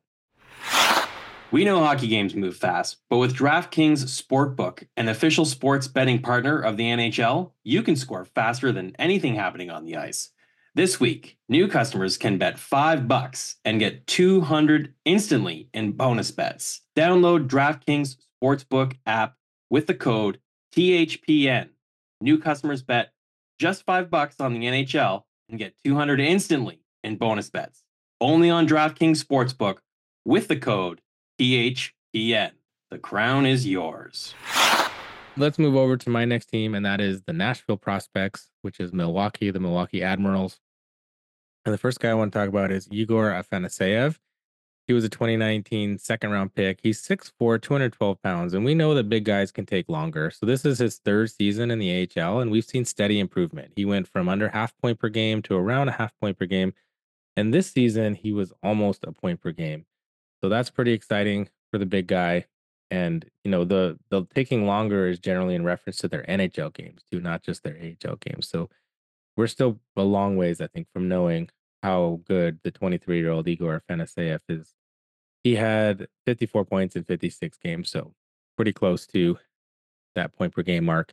We know hockey games move fast, but with DraftKings Sportbook, an official sports betting partner of the N H L, you can score faster than anything happening on the ice. This week, new customers can bet five bucks and get two hundred instantly in bonus bets. Download DraftKings Sportsbook app with the code T H P N. New customers bet just five bucks on the N H L and get two hundred instantly in bonus bets. Only on DraftKings Sportsbook with the code T H P N. The crown is yours. Let's move over to my next team, and that is the Nashville Prospects, which is Milwaukee, the Milwaukee Admirals. And the first guy I want to talk about is Igor Afanaseyev. He was a twenty nineteen second round pick. He's six foot four, two hundred twelve pounds, and we know that big guys can take longer. So this is his third season in the A H L, and we've seen steady improvement. He went from under half point per game to around a half point per game. And this season, he was almost a point per game. So that's pretty exciting for the big guy. And you know, the the taking longer is generally in reference to their N H L games too, not just their A H L games. So we're still a long ways, I think, from knowing how good the twenty-three year old Igor Afanaseyev is. He had fifty-four points in fifty-six games, so pretty close to that point per game mark.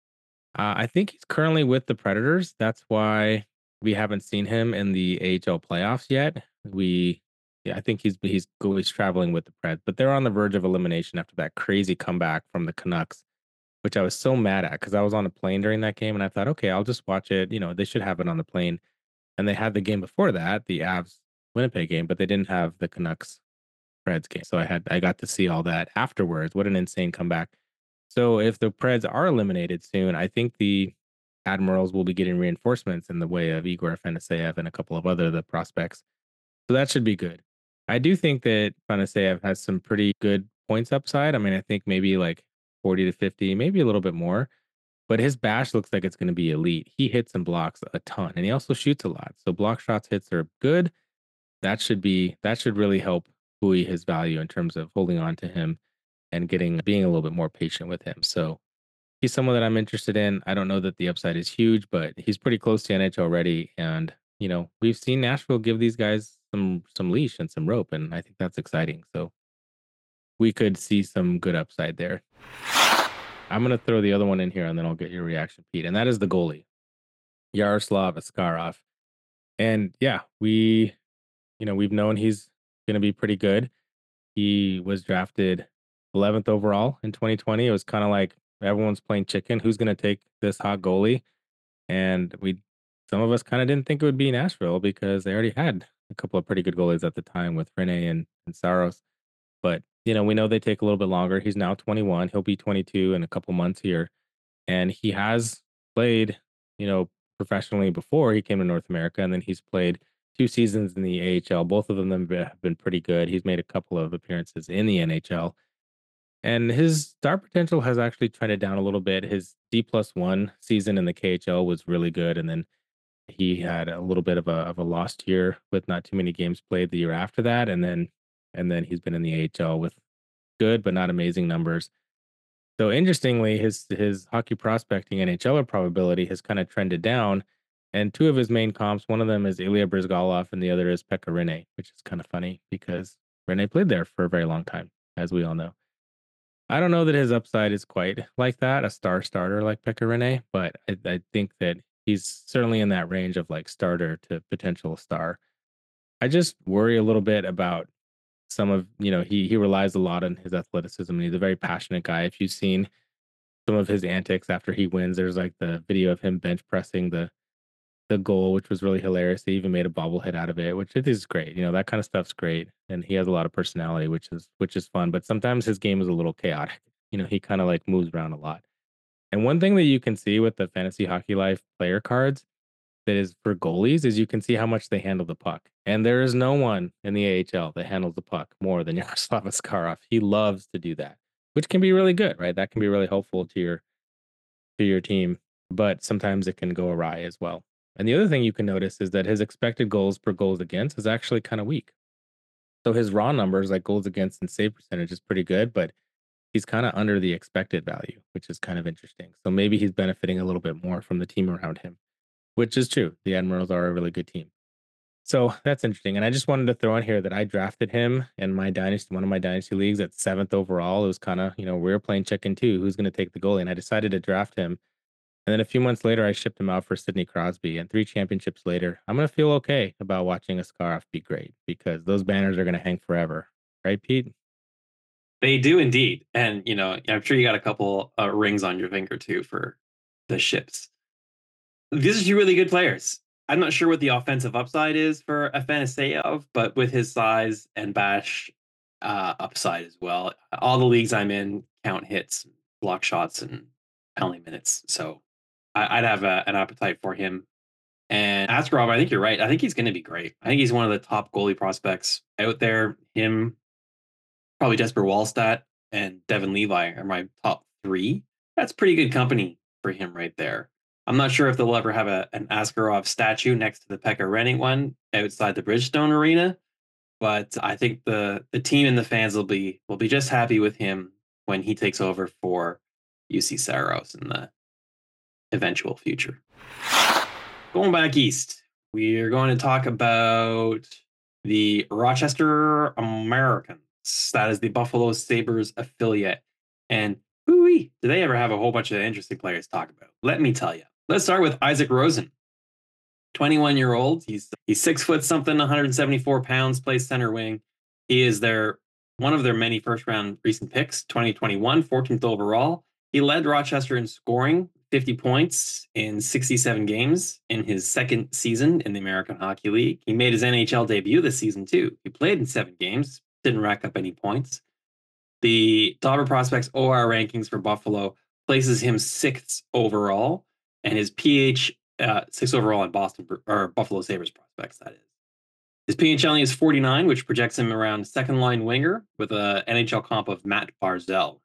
Uh, I think he's currently with the Predators. That's why we haven't seen him in the A H L playoffs yet. We, yeah, I think he's he's he's traveling with the Preds, but they're on the verge of elimination after that crazy comeback from the Canucks, which I was so mad at because I was on a plane during that game and I thought, okay, I'll just watch it. You know, they should have it on the plane. And they had the game before that, the Avs Winnipeg game, but they didn't have the Canucks Preds game. So I had I got to see all that afterwards. What an insane comeback. So if the Preds are eliminated soon, I think the Admirals will be getting reinforcements in the way of Igor Afanaseyev and a couple of other the prospects. So that should be good. I do think that Afanaseyev has some pretty good points upside. I mean, I think maybe like forty to fifty, maybe a little bit more. But his bash looks like it's going to be elite. He hits and blocks a ton, and he also shoots a lot. So block shots hits are good. That should be that should really help buoy his value in terms of holding on to him and getting being a little bit more patient with him. So he's someone that I'm interested in. I don't know that the upside is huge, but he's pretty close to N H L already. And you know, we've seen Nashville give these guys some some leash and some rope, and I think that's exciting. So we could see some good upside there. I'm gonna throw the other one in here, and then I'll get your reaction, Pete. And that is the goalie, Yaroslav Askarov. And yeah, we, you know, we've known he's gonna be pretty good. He was drafted eleventh overall in twenty twenty. It was kind of like everyone's playing chicken. Who's going to take this hot goalie? And we, some of us kind of didn't think it would be Nashville because they already had a couple of pretty good goalies at the time with Rene and, and Saros. But, you know, we know they take a little bit longer. He's now twenty-one. He'll be twenty-two in a couple months here. And he has played, you know, professionally before he came to North America, and then he's played two seasons in the A H L. Both of them have been have been pretty good. He's made a couple of appearances in the N H L, and his star potential has actually trended down a little bit. His D plus one season in the K H L was really good, and then he had a little bit of a of a lost year with not too many games played the year after that, and then and then he's been in the A H L with good but not amazing numbers. So interestingly, his his hockey prospecting N H L er probability has kind of trended down, and two of his main comps, one of them is Ilya Bryzgalov, and the other is Pekka Rinne, which is kind of funny because Rinne played there for a very long time, as we all know. I don't know that his upside is quite like that, a star starter like Pekka Rinne, but I, I think that he's certainly in that range of like starter to potential star. I just worry a little bit about some of, you know, he he relies a lot on his athleticism, and he's a very passionate guy. If you've seen some of his antics after he wins, there's like the video of him bench pressing the the goal, which was really hilarious. He even made a bobblehead out of it, which it is great. You know, that kind of stuff's great. And he has a lot of personality, which is which is fun. But sometimes his game is a little chaotic. You know, he kind of like moves around a lot. And one thing that you can see with the Fantasy Hockey Life player cards that is for goalies is you can see how much they handle the puck. And there is no one in the A H L that handles the puck more than Yaroslav Askarov. He loves to do that, which can be really good, right? That can be really helpful to your to your team, but sometimes it can go awry as well. And the other thing you can notice is that his expected goals per goals against is actually kind of weak. So his raw numbers, like goals against and save percentage, is pretty good, but he's kind of under the expected value, which is kind of interesting. So maybe he's benefiting a little bit more from the team around him, which is true. The Admirals are a really good team. So that's interesting. And I just wanted to throw in here that I drafted him in my dynasty, one of my dynasty leagues at seventh overall. It was kind of, you know, we were playing chicken too. Who's going to take the goalie? And I decided to draft him. And then a few months later, I shipped him out for Sidney Crosby. And three championships later, I'm going to feel okay about watching Askarov be great because those banners are going to hang forever. Right, Pete? They do indeed. And, you know, I'm sure you got a couple uh, rings on your finger too for the ships. These are two really good players. I'm not sure what the offensive upside is for Afanaseyev, but with his size and bash uh, upside as well, all the leagues I'm in count hits, block shots, and penalty minutes. So I, I'd have a, an appetite for him. And Askarov, I think you're right. I think he's going to be great. I think he's one of the top goalie prospects out there. Him, probably Jesper Wallstat, and Devin Levi are my top three. That's pretty good company for him right there. I'm not sure if they'll ever have a, an Askarov statue next to the Pekka Rinne one outside the Bridgestone Arena, but I think the the team and the fans will be will be just happy with him when he takes over for U C Saros in the eventual future. Going back east, we are going to talk about the Rochester Americans. That is the Buffalo Sabres affiliate. And ooh-wee, do they ever have a whole bunch of interesting players to talk about? Let me tell you. Let's start with Isaac Rosen. twenty-one year old. He's he's six foot something, one hundred seventy-four pounds, plays center wing. He is their one of their many first round recent picks, twenty twenty-one, fourteenth overall. He led Rochester in scoring, fifty points in sixty-seven games in his second season in the American Hockey League. He made his N H L debut this season too. He played in seven games, didn't rack up any points. The Dobber Prospects O R rankings for Buffalo places him sixth overall, and his P H uh, sixth overall in Boston or Buffalo Sabres prospects. That is. His P H L is forty-nine, which projects him around second line winger with a N H L comp of Matt Barzell.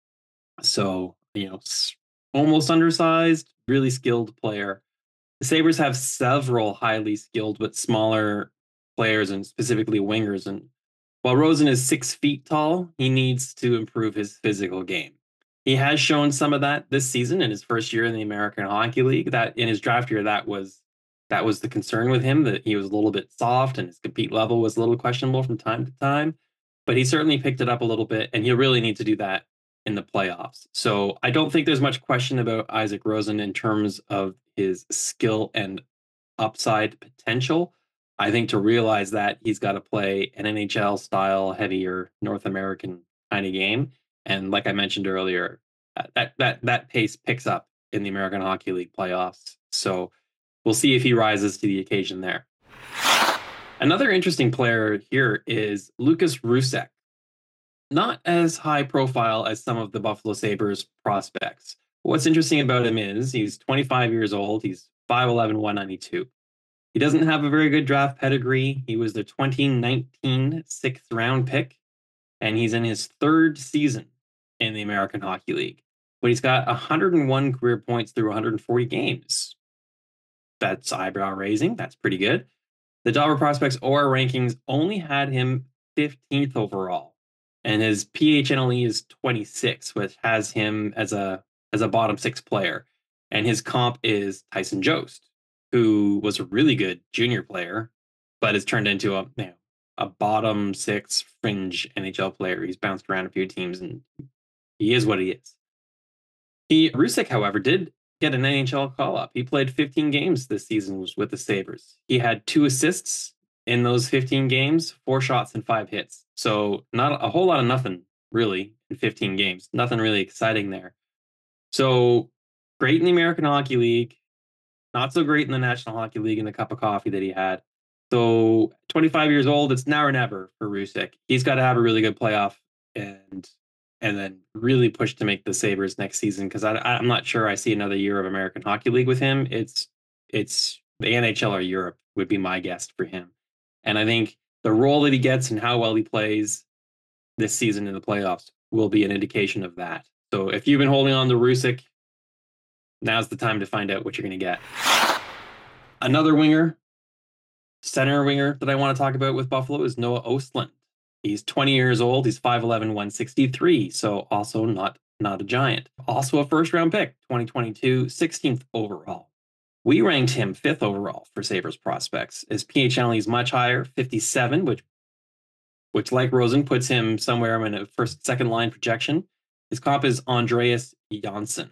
So, you know, almost undersized, really skilled player. The Sabres have several highly skilled but smaller players, and specifically wingers. And while Rosen is six feet tall, he needs to improve his physical game. He has shown some of that this season in his first year in the American Hockey League. That in his draft year, that was that was the concern with him, that he was a little bit soft and his compete level was a little questionable from time to time. But he certainly picked it up a little bit, and he'll really need to do that in the playoffs. So I don't think there's much question about Isaac Rosen in terms of his skill and upside potential. I think to realize that, he's got to play an N H L style, heavier North American kind of game. And like I mentioned earlier, that that that pace picks up in the American Hockey League playoffs. So we'll see if he rises to the occasion there. Another interesting player here is Lucas Rusek. Not as high profile as some of the Buffalo Sabres prospects. What's interesting about him is he's twenty-five years old. He's five eleven, one ninety-two. He doesn't have a very good draft pedigree. He was the twenty nineteen sixth round pick, and he's in his third season in the American Hockey League. But he's got one hundred one career points through one hundred forty games. That's eyebrow raising. That's pretty good. The Dobber Prospects O R rankings only had him fifteenth overall, and his P H N L E is twenty-six, which has him as a as a bottom six player. And his comp is Tyson Jost, who was a really good junior player, but has turned into a you know, a bottom six fringe N H L player. He's bounced around a few teams, and he is what he is. He Rusek, however, did get an N H L call up. He played fifteen games this season with the Sabres. He had two assists in those fifteen games, four shots and five hits. So not a whole lot of nothing really in fifteen games. Nothing really exciting there. So great in the American Hockey League, not so great in the National Hockey League in the cup of coffee that he had. So twenty-five years old, it's now or never for Rusek. He's got to have a really good playoff and and then really push to make the Sabres next season, because I'm not sure I see another year of American Hockey League with him. It's it's the N H L or Europe would be my guess for him. And I think the role that he gets and how well he plays this season in the playoffs will be an indication of that. So if you've been holding on to Rusek, now's the time to find out what you're going to get. Another winger, center winger that I want to talk about with Buffalo is Noah Ostlund. He's twenty years old. He's five eleven, one sixty-three. So also not, not a giant. Also a first round pick, twenty twenty-two, sixteenth overall. We ranked him fifth overall for Sabres prospects. His P H L is much higher, fifty-seven, which, which like Rosen puts him somewhere in a first, second line projection. His comp is Andreas Johnsson.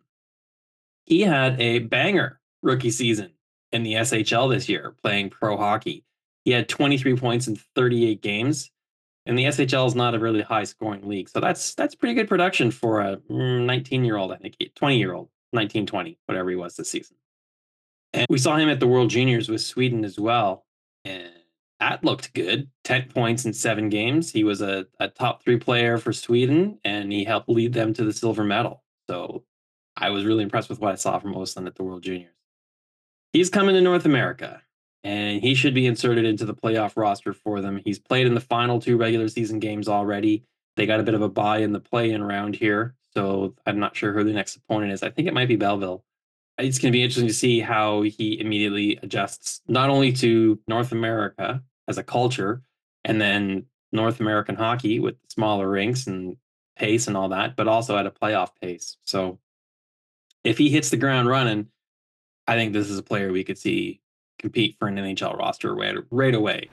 He had a banger rookie season in the S H L this year, playing pro hockey. He had twenty-three points in thirty-eight games. And the S H L is not a really high scoring league. So that's that's pretty good production for a nineteen year old, I think, twenty year old, nineteen, twenty, whatever he was this season. And we saw him at the World Juniors with Sweden as well. And that looked good. ten points in seven games. He was a, a top three player for Sweden, and he helped lead them to the silver medal. So I was really impressed with what I saw from Ostlund at the World Juniors. He's coming to North America, and he should be inserted into the playoff roster for them. He's played in the final two regular season games already. They got a bit of a bye in the play-in round here, so I'm not sure who the next opponent is. I think it might be Belleville. It's going to be interesting to see how he immediately adjusts, not only to North America as a culture, and then North American hockey with smaller rinks and pace and all that, but also at a playoff pace. So if he hits the ground running, I think this is a player we could see compete for an N H L roster right, right away.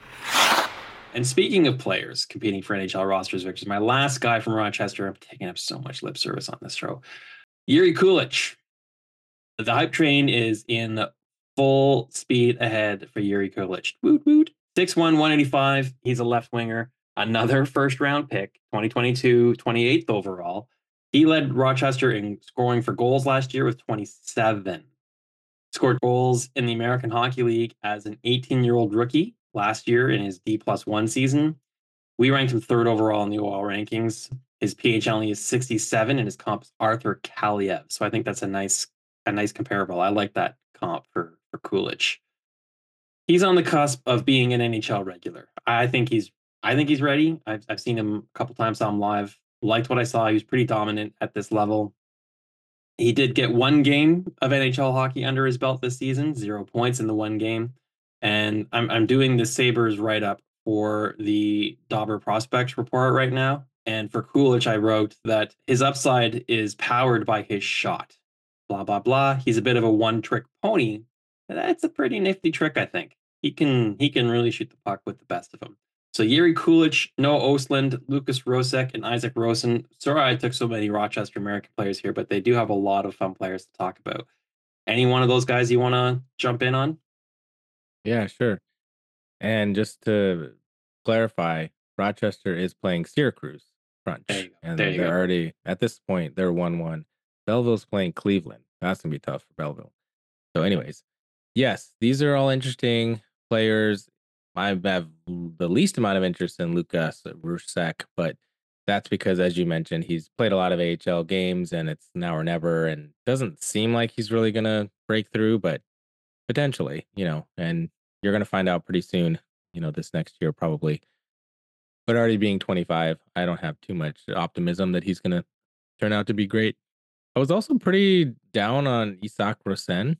And speaking of players competing for N H L rosters, Victor, my last guy from Rochester, I'm taking up so much lip service on this show, Jiri Kulich. The hype train is in full speed ahead for Jiri Kulich. Woot woot. six one, one eighty-five. He's a left winger. Another first round pick, twenty twenty-two, twenty-eighth overall. He led Rochester in scoring for goals last year with twenty-seven. Scored goals in the American Hockey League as an eighteen-year-old rookie last year in his D plus one season. We ranked him third overall in the O L rankings. His P H L is sixty-seven, and his comp is Arthur Kaliev. So I think that's a nice, a nice comparable. I like that comp for for Kulich. He's on the cusp of being an N H L regular. I think he's, I think he's ready. I've I've seen him a couple times, saw him live. Liked what I saw. He was pretty dominant at this level. He did get one game of N H L hockey under his belt this season, zero points in the one game. And I'm I'm doing the Sabres write-up for the Dobber Prospects report right now. And for Kulich, I wrote that his upside is powered by his shot. Blah, blah, blah. He's a bit of a one-trick pony. That's a pretty nifty trick, I think. He can he can really shoot the puck with the best of them. So Jiri Kulich, Noah Ostlund, Lucas Rosek, and Isaac Rosen. Sorry I took so many Rochester American players here, but they do have a lot of fun players to talk about. Any one of those guys you want to jump in on? Yeah, sure. And just to clarify, Rochester is playing Syracuse There Crunch, you go. and There you they're go. already at this point they're one one. Belleville's playing Cleveland. That's gonna be tough for Belleville. So, anyways, yes, these are all interesting players. I have the least amount of interest in Lucas Rusek, but that's because, as you mentioned, he's played a lot of A H L games, and it's now or never, and doesn't seem like he's really gonna break through. But potentially, you know, and you're going to find out pretty soon, you know, this next year probably. But already being twenty-five, I don't have too much optimism that he's going to turn out to be great. I was also pretty down on Isaac Rosen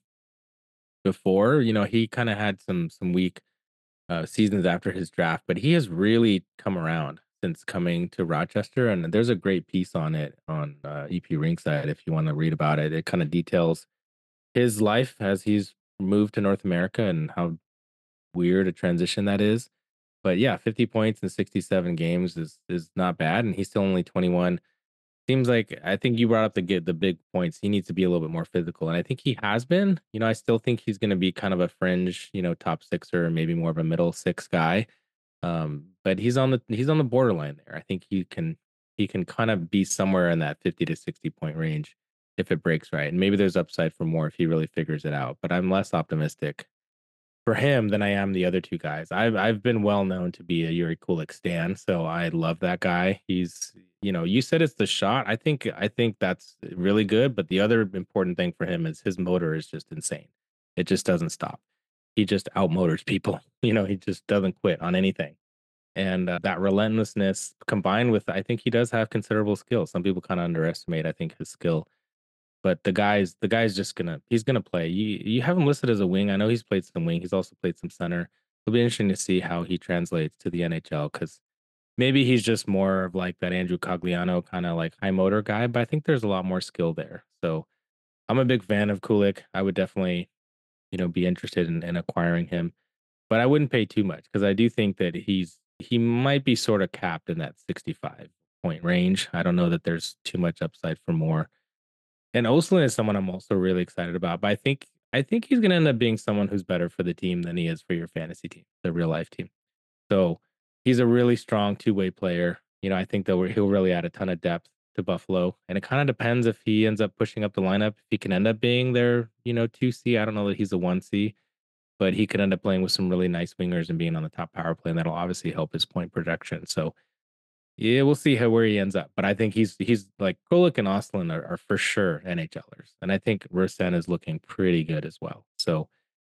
before. You know, he kind of had some some weak uh, seasons after his draft, but he has really come around since coming to Rochester. And there's a great piece on it on uh, E P Ringside if you want to read about it. It kind of details his life as he's moved to North America and how weird a transition that is. But yeah, fifty points in sixty-seven games is is not bad, and he's still only twenty-one. Seems like I think you brought up the get the big points. He needs to be a little bit more physical, and I think he has been. You know, I still think he's going to be kind of a fringe, you know, top sixer, or maybe more of a middle six guy. Um, but he's on the he's on the borderline there. I think he can he can kind of be somewhere in that fifty to sixty point range if it breaks right, and maybe there's upside for more if he really figures it out. But I'm less optimistic for him than I am the other two guys. I've I've been well known to be a Yuri Kulik stan, so I love that guy. He's you know, you said it's the shot. I think I think that's really good, but the other important thing for him is his motor is just insane. It just doesn't stop. He just outmotors people. You know, he just doesn't quit on anything. And uh, that relentlessness combined with I think he does have considerable skill. Some people kind of underestimate I think his skill, but the guy's the guy's just gonna he's gonna play. You you have him listed as a wing. I know he's played some wing. He's also played some center. It'll be interesting to see how he translates to the N H L because maybe he's just more of like that Andrew Cogliano kind of like high motor guy, but I think there's a lot more skill there. So I'm a big fan of Kulik. I would definitely, you know, be interested in, in acquiring him, but I wouldn't pay too much because I do think that he's he might be sort of capped in that sixty-five point range. I don't know that there's too much upside for more. And Oslin is someone I'm also really excited about, but I think I think he's going to end up being someone who's better for the team than he is for your fantasy team, the real life team. So he's a really strong two way player. You know, I think that we're- he'll really add a ton of depth to Buffalo, and it kind of depends if he ends up pushing up the lineup. If he can end up being their, you know, two C. I don't know that he's a one C, but he could end up playing with some really nice wingers and being on the top power play, and that'll obviously help his point production. So yeah, we'll see how where he ends up. But I think he's he's like Kulik and Oslin are, are for sure NHLers. And I think Rosen is looking pretty good as well. So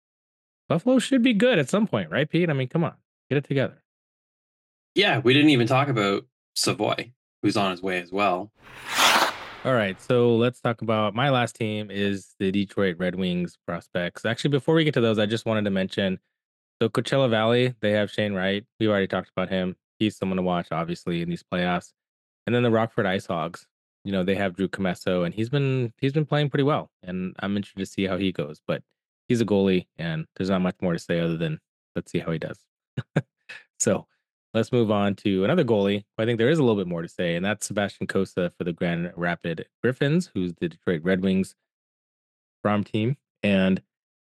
Buffalo should be good at some point, right, Pete? I mean, come on, get it together. Yeah, we didn't even talk about Savoy, who's on his way as well. All right, so let's talk about my last team is the Detroit Red Wings prospects. Actually, before we get to those, I just wanted to mention so Coachella Valley, they have Shane Wright. We've already talked about him. He's someone to watch, obviously, in these playoffs. And then the Rockford Ice Hogs, you know, they have Drew Comesso, and he's been he's been playing pretty well. And I'm interested to see how he goes. But he's a goalie, and there's not much more to say other than let's see how he does. So let's move on to another goalie. I think there is a little bit more to say, and that's Sebastian Costa for the Grand Rapid Griffins, who's the Detroit Red Wings prom team. And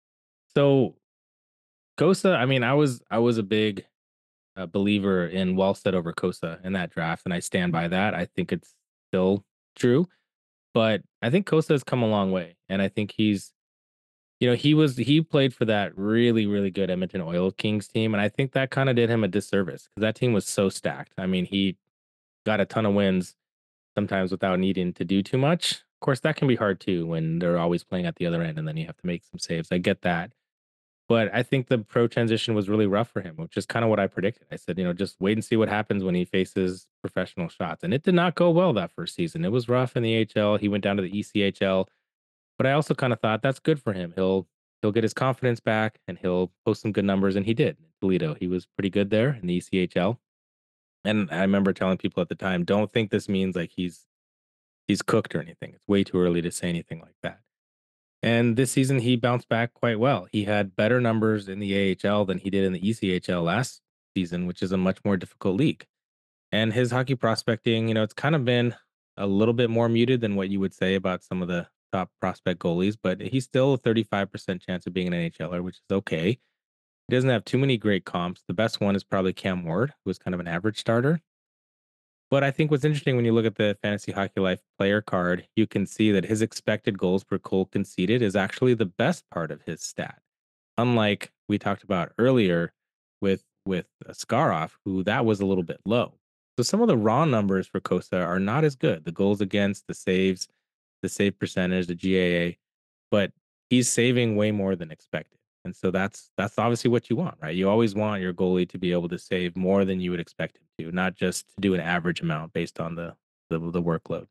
so Costa, I mean, I was I was a big uh, believer in Wallstead over Costa in that draft, and I stand by that. I think it's still true, but I think Costa has come a long way, and I think he's, you know, he was he played for that really really good Edmonton Oil Kings team, and I think that kind of did him a disservice because that team was so stacked. I mean, he got a ton of wins sometimes without needing to do too much. Of course, that can be hard too when they're always playing at the other end, and then you have to make some saves. I get that. But I think the pro transition was really rough for him, which is kind of what I predicted. I said, you know, just wait and see what happens when he faces professional shots. And it did not go well that first season. It was rough in the A H L. He went down to the E C H L. But I also kind of thought that's good for him. He'll he'll get his confidence back and he'll post some good numbers. And he did. Toledo, he was pretty good there in the E C H L. And I remember telling people at the time, don't think this means like he's he's cooked or anything. It's way too early to say anything like that. And this season, he bounced back quite well. He had better numbers in the A H L than he did in the E C H L last season, which is a much more difficult league. And his hockey prospecting, you know, it's kind of been a little bit more muted than what you would say about some of the top prospect goalies, but he's still a thirty-five percent chance of being an NHLer, which is okay. He doesn't have too many great comps. The best one is probably Cam Ward, who was kind of an average starter. But I think what's interesting when you look at the Fantasy Hockey Life player card, you can see that his expected goals per goal conceded is actually the best part of his stat. Unlike we talked about earlier with with uh, Skarov, who that was a little bit low. So some of the raw numbers for Costa are not as good. The goals against, the saves, the save percentage, the G A A, but he's saving way more than expected. And so that's that's obviously what you want, right? You always want your goalie to be able to save more than you would expect him to, not just to do an average amount based on the the, the workload.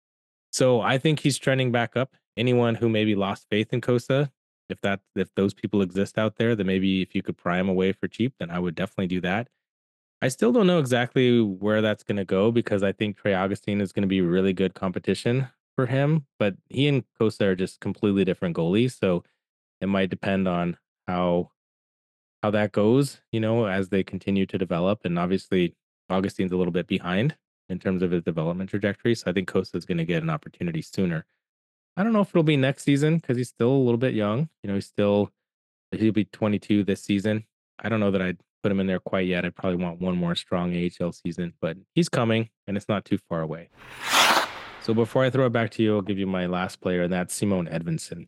So I think he's trending back up. Anyone who maybe lost faith in Costa, if that if those people exist out there, then maybe if you could pry him away for cheap, then I would definitely do that. I still don't know exactly where that's going to go because I think Trey Augustine is going to be really good competition for him, but he and Costa are just completely different goalies, so it might depend on how how that goes, you know, as they continue to develop. And obviously, Augustine's a little bit behind in terms of his development trajectory, so I think Costa's going to get an opportunity sooner. I don't know if it'll be next season because he's still a little bit young. You know, he's still he'll be twenty-two this season. I don't know that I'd put him in there quite yet. I'd probably want one more strong A H L season, but he's coming and it's not too far away. So before I throw it back to you, I'll give you my last player, and that's Simone Edvinsson.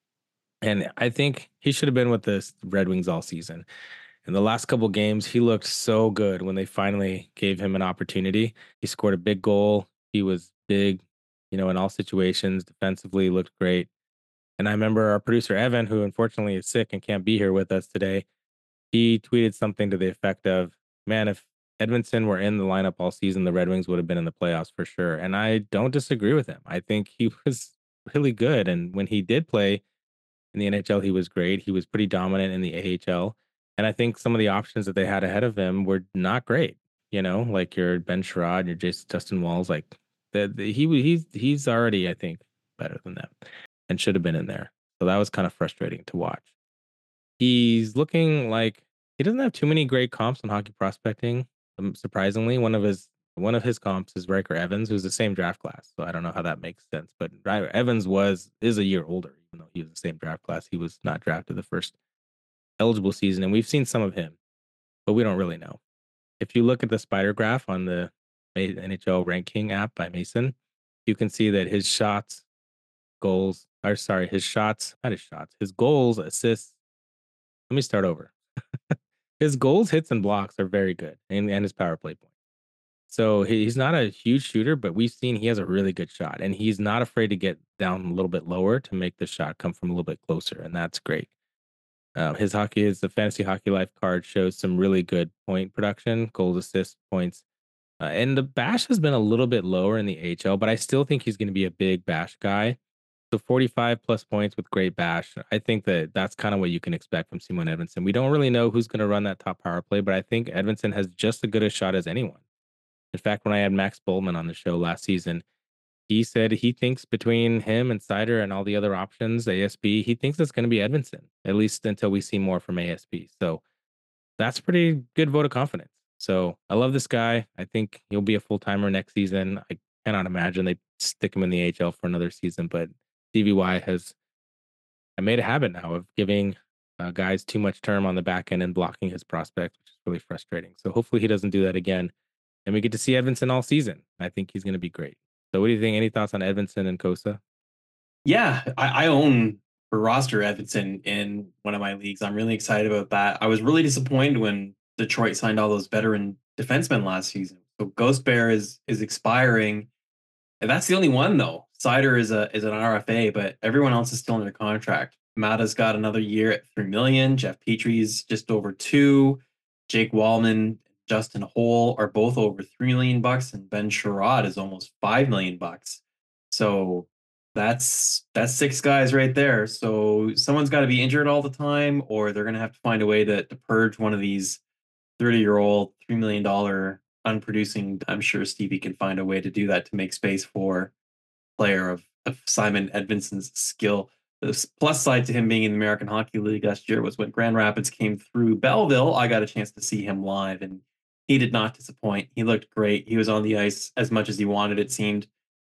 And I think he should have been with the Red Wings all season. In the last couple games, he looked so good when they finally gave him an opportunity. He scored a big goal. He was big, you know, in all situations. Defensively, looked great. And I remember our producer Evan, who unfortunately is sick and can't be here with us today, he tweeted something to the effect of, "Man, if Edvinsson were in the lineup all season, the Red Wings would have been in the playoffs for sure." And I don't disagree with him. I think he was really good. And when he did play in the N H L, he was great. He was pretty dominant in the A H L. And I think some of the options that they had ahead of him were not great. You know, like your Ben Sherrod, your Jason Justin Walls, like the, the, he he's he's already, I think, better than them and should have been in there. So that was kind of frustrating to watch. He's looking like he doesn't have too many great comps on hockey prospecting. Um, surprisingly, one of his one of his comps is Riker Evans, who's the same draft class. So I don't know how that makes sense, but Riker Evans was is a year older, even though he was the same draft class. He was not drafted the first eligible season, and we've seen some of him, but we don't really know. If you look at the spider graph on the N H L ranking app by Mason, you can see that his shots, goals, or sorry, his shots, not his shots, his goals, assists. Let me start over. His goals, hits, and blocks are very good, and, and his power play point. So he, he's not a huge shooter, but we've seen he has a really good shot, and he's not afraid to get down a little bit lower to make the shot come from a little bit closer, and that's great. Um, his hockey is the fantasy hockey life card shows some really good point production, goals, assists, points. Uh, and the bash has been a little bit lower in the A H L, but I still think he's going to be a big bash guy. So forty-five plus points with great bash. I think that that's kind of what you can expect from Simon Edvinsson. We don't really know who's going to run that top power play, but I think Edvinsson has just as good a shot as anyone. In fact, when I had Max Boltman on the show last season, he said he thinks between him and Sider and all the other options, A S B, he thinks it's going to be Edvinsson, at least until we see more from A S B. So that's pretty good vote of confidence. So I love this guy. I think he'll be a full timer next season. I cannot imagine they stick him in the A H L for another season, but D V Y has I made a habit now of giving uh, guys too much term on the back end and blocking his prospects, which is really frustrating. So hopefully he doesn't do that again, and we get to see Edvinsson all season. I think he's going to be great. So what do you think? Any thoughts on Edvinsson and Kosa? Yeah, I, I own for roster Edvinsson in one of my leagues. I'm really excited about that. I was really disappointed when Detroit signed all those veteran defensemen last season. So Ghost Bear is is expiring, and that's the only one though. Sider is a is an R F A, but everyone else is still under contract. Mata's got another year at three million. Jeff Petrie's just over two. Jake Wallman, Justin Hole are both over three million bucks, and Ben Sherrod is almost five million bucks. So that's that's six guys right there. So someone's got to be injured all the time, or they're gonna have to find a way to, to purge one of these thirty year old, three million dollar unproducing. I'm sure Stevie can find a way to do that to make space for player of, of Simon Edvinsson's skill. The plus side to him being in the American Hockey League last year was when Grand Rapids came through Belleville, I got a chance to see him live, and he did not disappoint. He looked great. He was on the ice as much as he wanted, it seemed,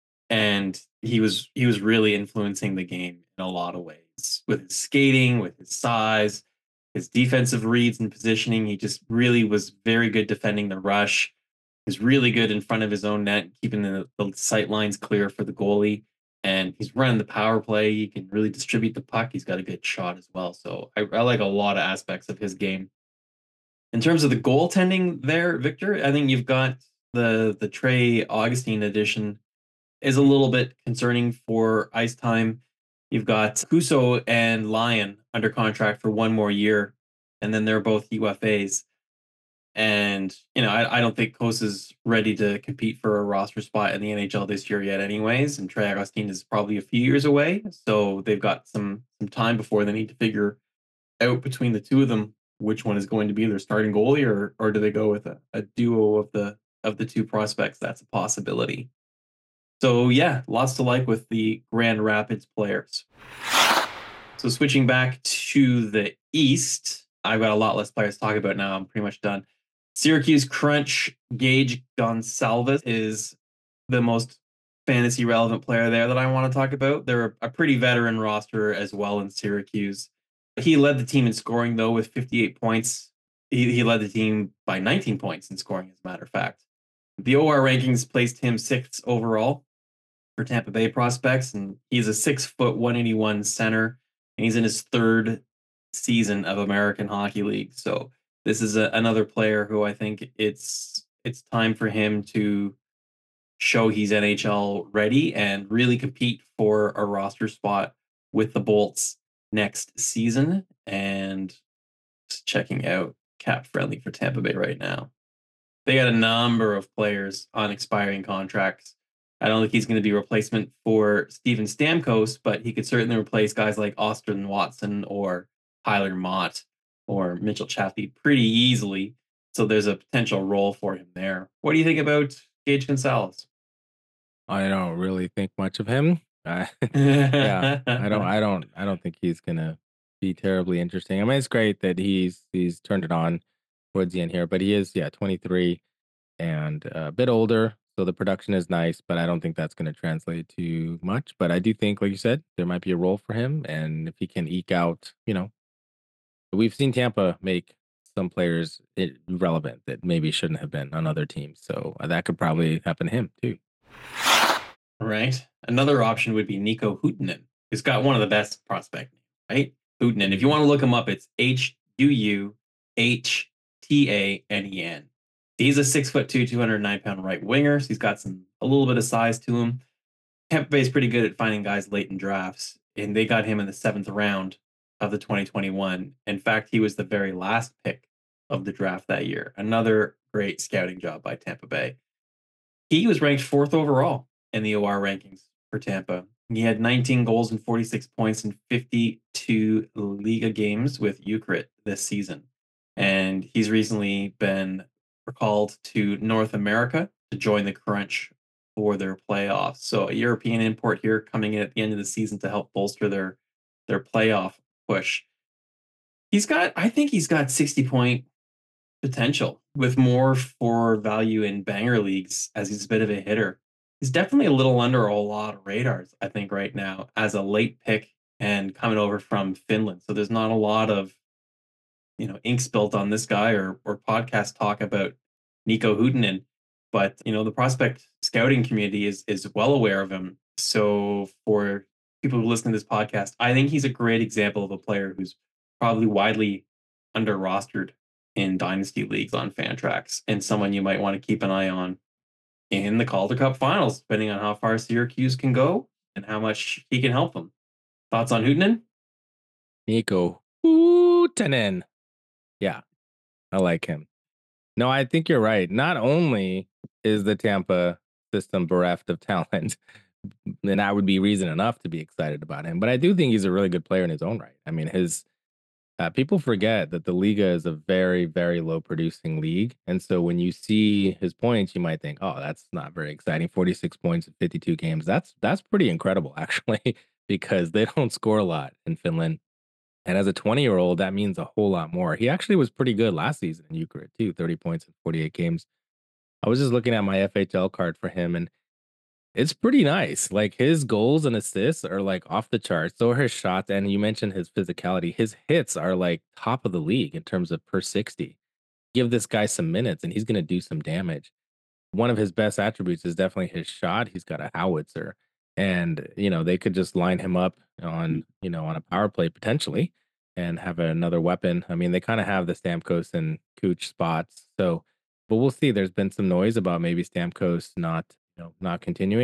and he was he was really influencing the game in a lot of ways with his skating, with his size, his defensive reads and positioning. He just really was very good defending the rush. He's really good in front of his own net, keeping the, the sight lines clear for the goalie. And he's running the power play. He can really distribute the puck. He's got a good shot as well. So I, I like a lot of aspects of his game. In terms of the goaltending there, Victor, I think you've got the the Trey Augustine edition is a little bit concerning for ice time. You've got Kuso and Lyon under contract for one more year, and then they're both U F As. And you know, I, I don't think Kosa's ready to compete for a roster spot in the N H L this year yet, anyways. And Trey Augustine is probably a few years away, so they've got some some time before they need to figure out between the two of them which one is going to be their starting goalie, or or do they go with a, a duo of the of the two prospects? That's a possibility. So yeah, lots to like with the Grand Rapids players. So switching back to the East, I've got a lot less players to talk about now. I'm pretty much done. Syracuse Crunch Gage Gonsalves is the most fantasy relevant player there that I want to talk about. They're a pretty veteran roster as well in Syracuse. He led the team in scoring, though, with fifty-eight points. He, he led the team by nineteen points in scoring, as a matter of fact. The O R rankings placed him sixth overall for Tampa Bay prospects, and he's a six foot one eighty-one center, and he's in his third season of American Hockey League. So this is a, another player who I think it's it's time for him to show he's N H L ready and really compete for a roster spot with the Bolts next season. And just checking out cap friendly for Tampa Bay right now. They got a number of players on expiring contracts. I don't think he's going to be a replacement for Steven Stamkos, but he could certainly replace guys like Austin Watson or Tyler Mott or Mitchell Chaffee pretty easily. So there's a potential role for him there. What do you think about Gage Gonzalez? I don't really think much of him. Uh, yeah, I don't, I don't, I don't think he's gonna be terribly interesting. I mean, it's great that he's he's turned it on towards the end here, but he is, yeah, twenty-three and a bit older, so the production is nice, but I don't think that's going to translate to much. But I do think, like you said, there might be a role for him, and if he can eke out, you know, we've seen Tampa make some players i- relevant that maybe shouldn't have been on other teams, so uh, that could probably happen to him too. Right. Another option would be Nico Huutinen. He's got one of the best prospect names, right? Huutinen. If you want to look him up, it's H U U H T A N E N. He's a six foot two, two hundred nine pound right winger. So he's got some a little bit of size to him. Tampa Bay is pretty good at finding guys late in drafts, and they got him in the seventh round of the twenty twenty-one. In fact, he was the very last pick of the draft that year. Another great scouting job by Tampa Bay. He was ranked fourth overall in the O R rankings for Tampa. He had nineteen goals and forty-six points in fifty-two Liga games with Ukraine this season. And he's recently been recalled to North America to join the Crunch for their playoffs. So a European import here coming in at the end of the season to help bolster their their playoff push. He's got, I think he's got sixty point potential with more for value in banger leagues as he's a bit of a hitter. He's definitely a little under a lot of radars, I think, right now as a late pick and coming over from Finland. So there's not a lot of, you know, ink spilt on this guy or or podcast talk about Nico Huutinen. But you know, the prospect scouting community is is well aware of him. So for people who listen to this podcast, I think he's a great example of a player who's probably widely under rostered in dynasty leagues on Fantrax, and someone you might want to keep an eye on in the Calder Cup finals, depending on how far Syracuse can go and how much he can help them. Thoughts on Huutinen? Nico Huutinen. Yeah, I like him. No, I think you're right. Not only is the Tampa system bereft of talent, then that would be reason enough to be excited about him. But I do think he's a really good player in his own right. I mean, his uh, people forget that the Liga is a very, very low producing league. And so when you see his points, you might think, oh, that's not very exciting. forty-six points in fifty-two games. That's that's pretty incredible, actually, because they don't score a lot in Finland. And as a twenty year old, that means a whole lot more. He actually was pretty good last season in Ukraine, too, thirty points in forty-eight games. I was just looking at my F H L card for him, and it's pretty nice. Like his goals and assists are like off the charts. So are his shots. And you mentioned his physicality. His hits are like top of the league in terms of per sixty. Give this guy some minutes and he's going to do some damage. One of his best attributes is definitely his shot. He's got a howitzer. And, you know, they could just line him up on, you know, on a power play potentially and have another weapon. I mean, they kind of have the Stamkos and Cooch spots. So, but we'll see. There's been some noise about maybe Stamkos not, you know, not continuing. I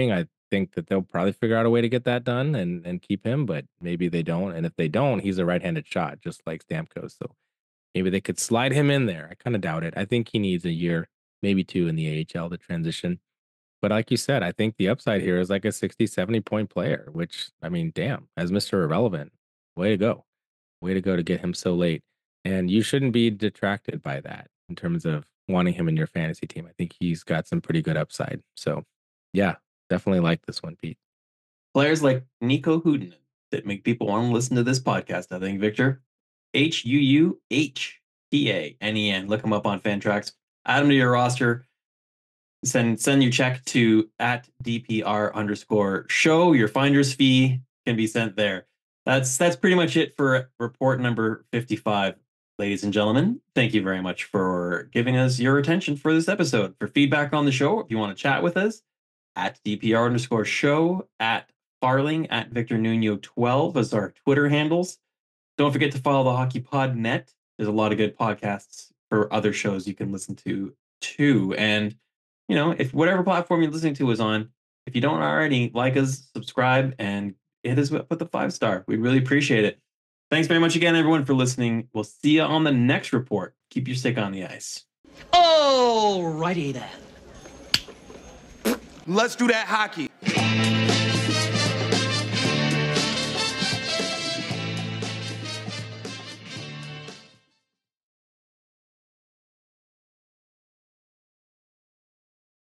think that they'll probably figure out a way to get that done and and keep him, but maybe they don't. And if they don't, he's a right-handed shot, just like Stamkos. So maybe they could slide him in there. I kind of doubt it. I think he needs a year, maybe two in the A H L to transition. But like you said, I think the upside here is like a sixty, seventy point player, which, I mean, damn, as Mister Irrelevant, way to go. Way to go to get him so late. And you shouldn't be detracted by that in terms of wanting him in your fantasy team. I think he's got some pretty good upside. So, yeah, definitely like this one, Pete. Players like Nico Huudinen that make people want to listen to this podcast, I think, Victor. H U U H T A N E N. Look him up on Fantrax. Add him to your roster. Send send your check to at D P R underscore show. Your finder's fee can be sent there. That's that's pretty much it for report number fifty-five, ladies and gentlemen. Thank you very much for giving us your attention for this episode. For feedback on the show, if you want to chat with us, at D P R underscore show, at Farling, at Victor Nuno twelve as our Twitter handles. Don't forget to follow the Hockey Pod Net. There's a lot of good podcasts for other shows you can listen to too. And, you know, if whatever platform you're listening to is on, if you don't already, like us, subscribe, and hit us with the five star. We'd really appreciate it. Thanks very much again, everyone, for listening. We'll see you on the next report. Keep your stick on the ice. Alrighty then. Let's do that hockey.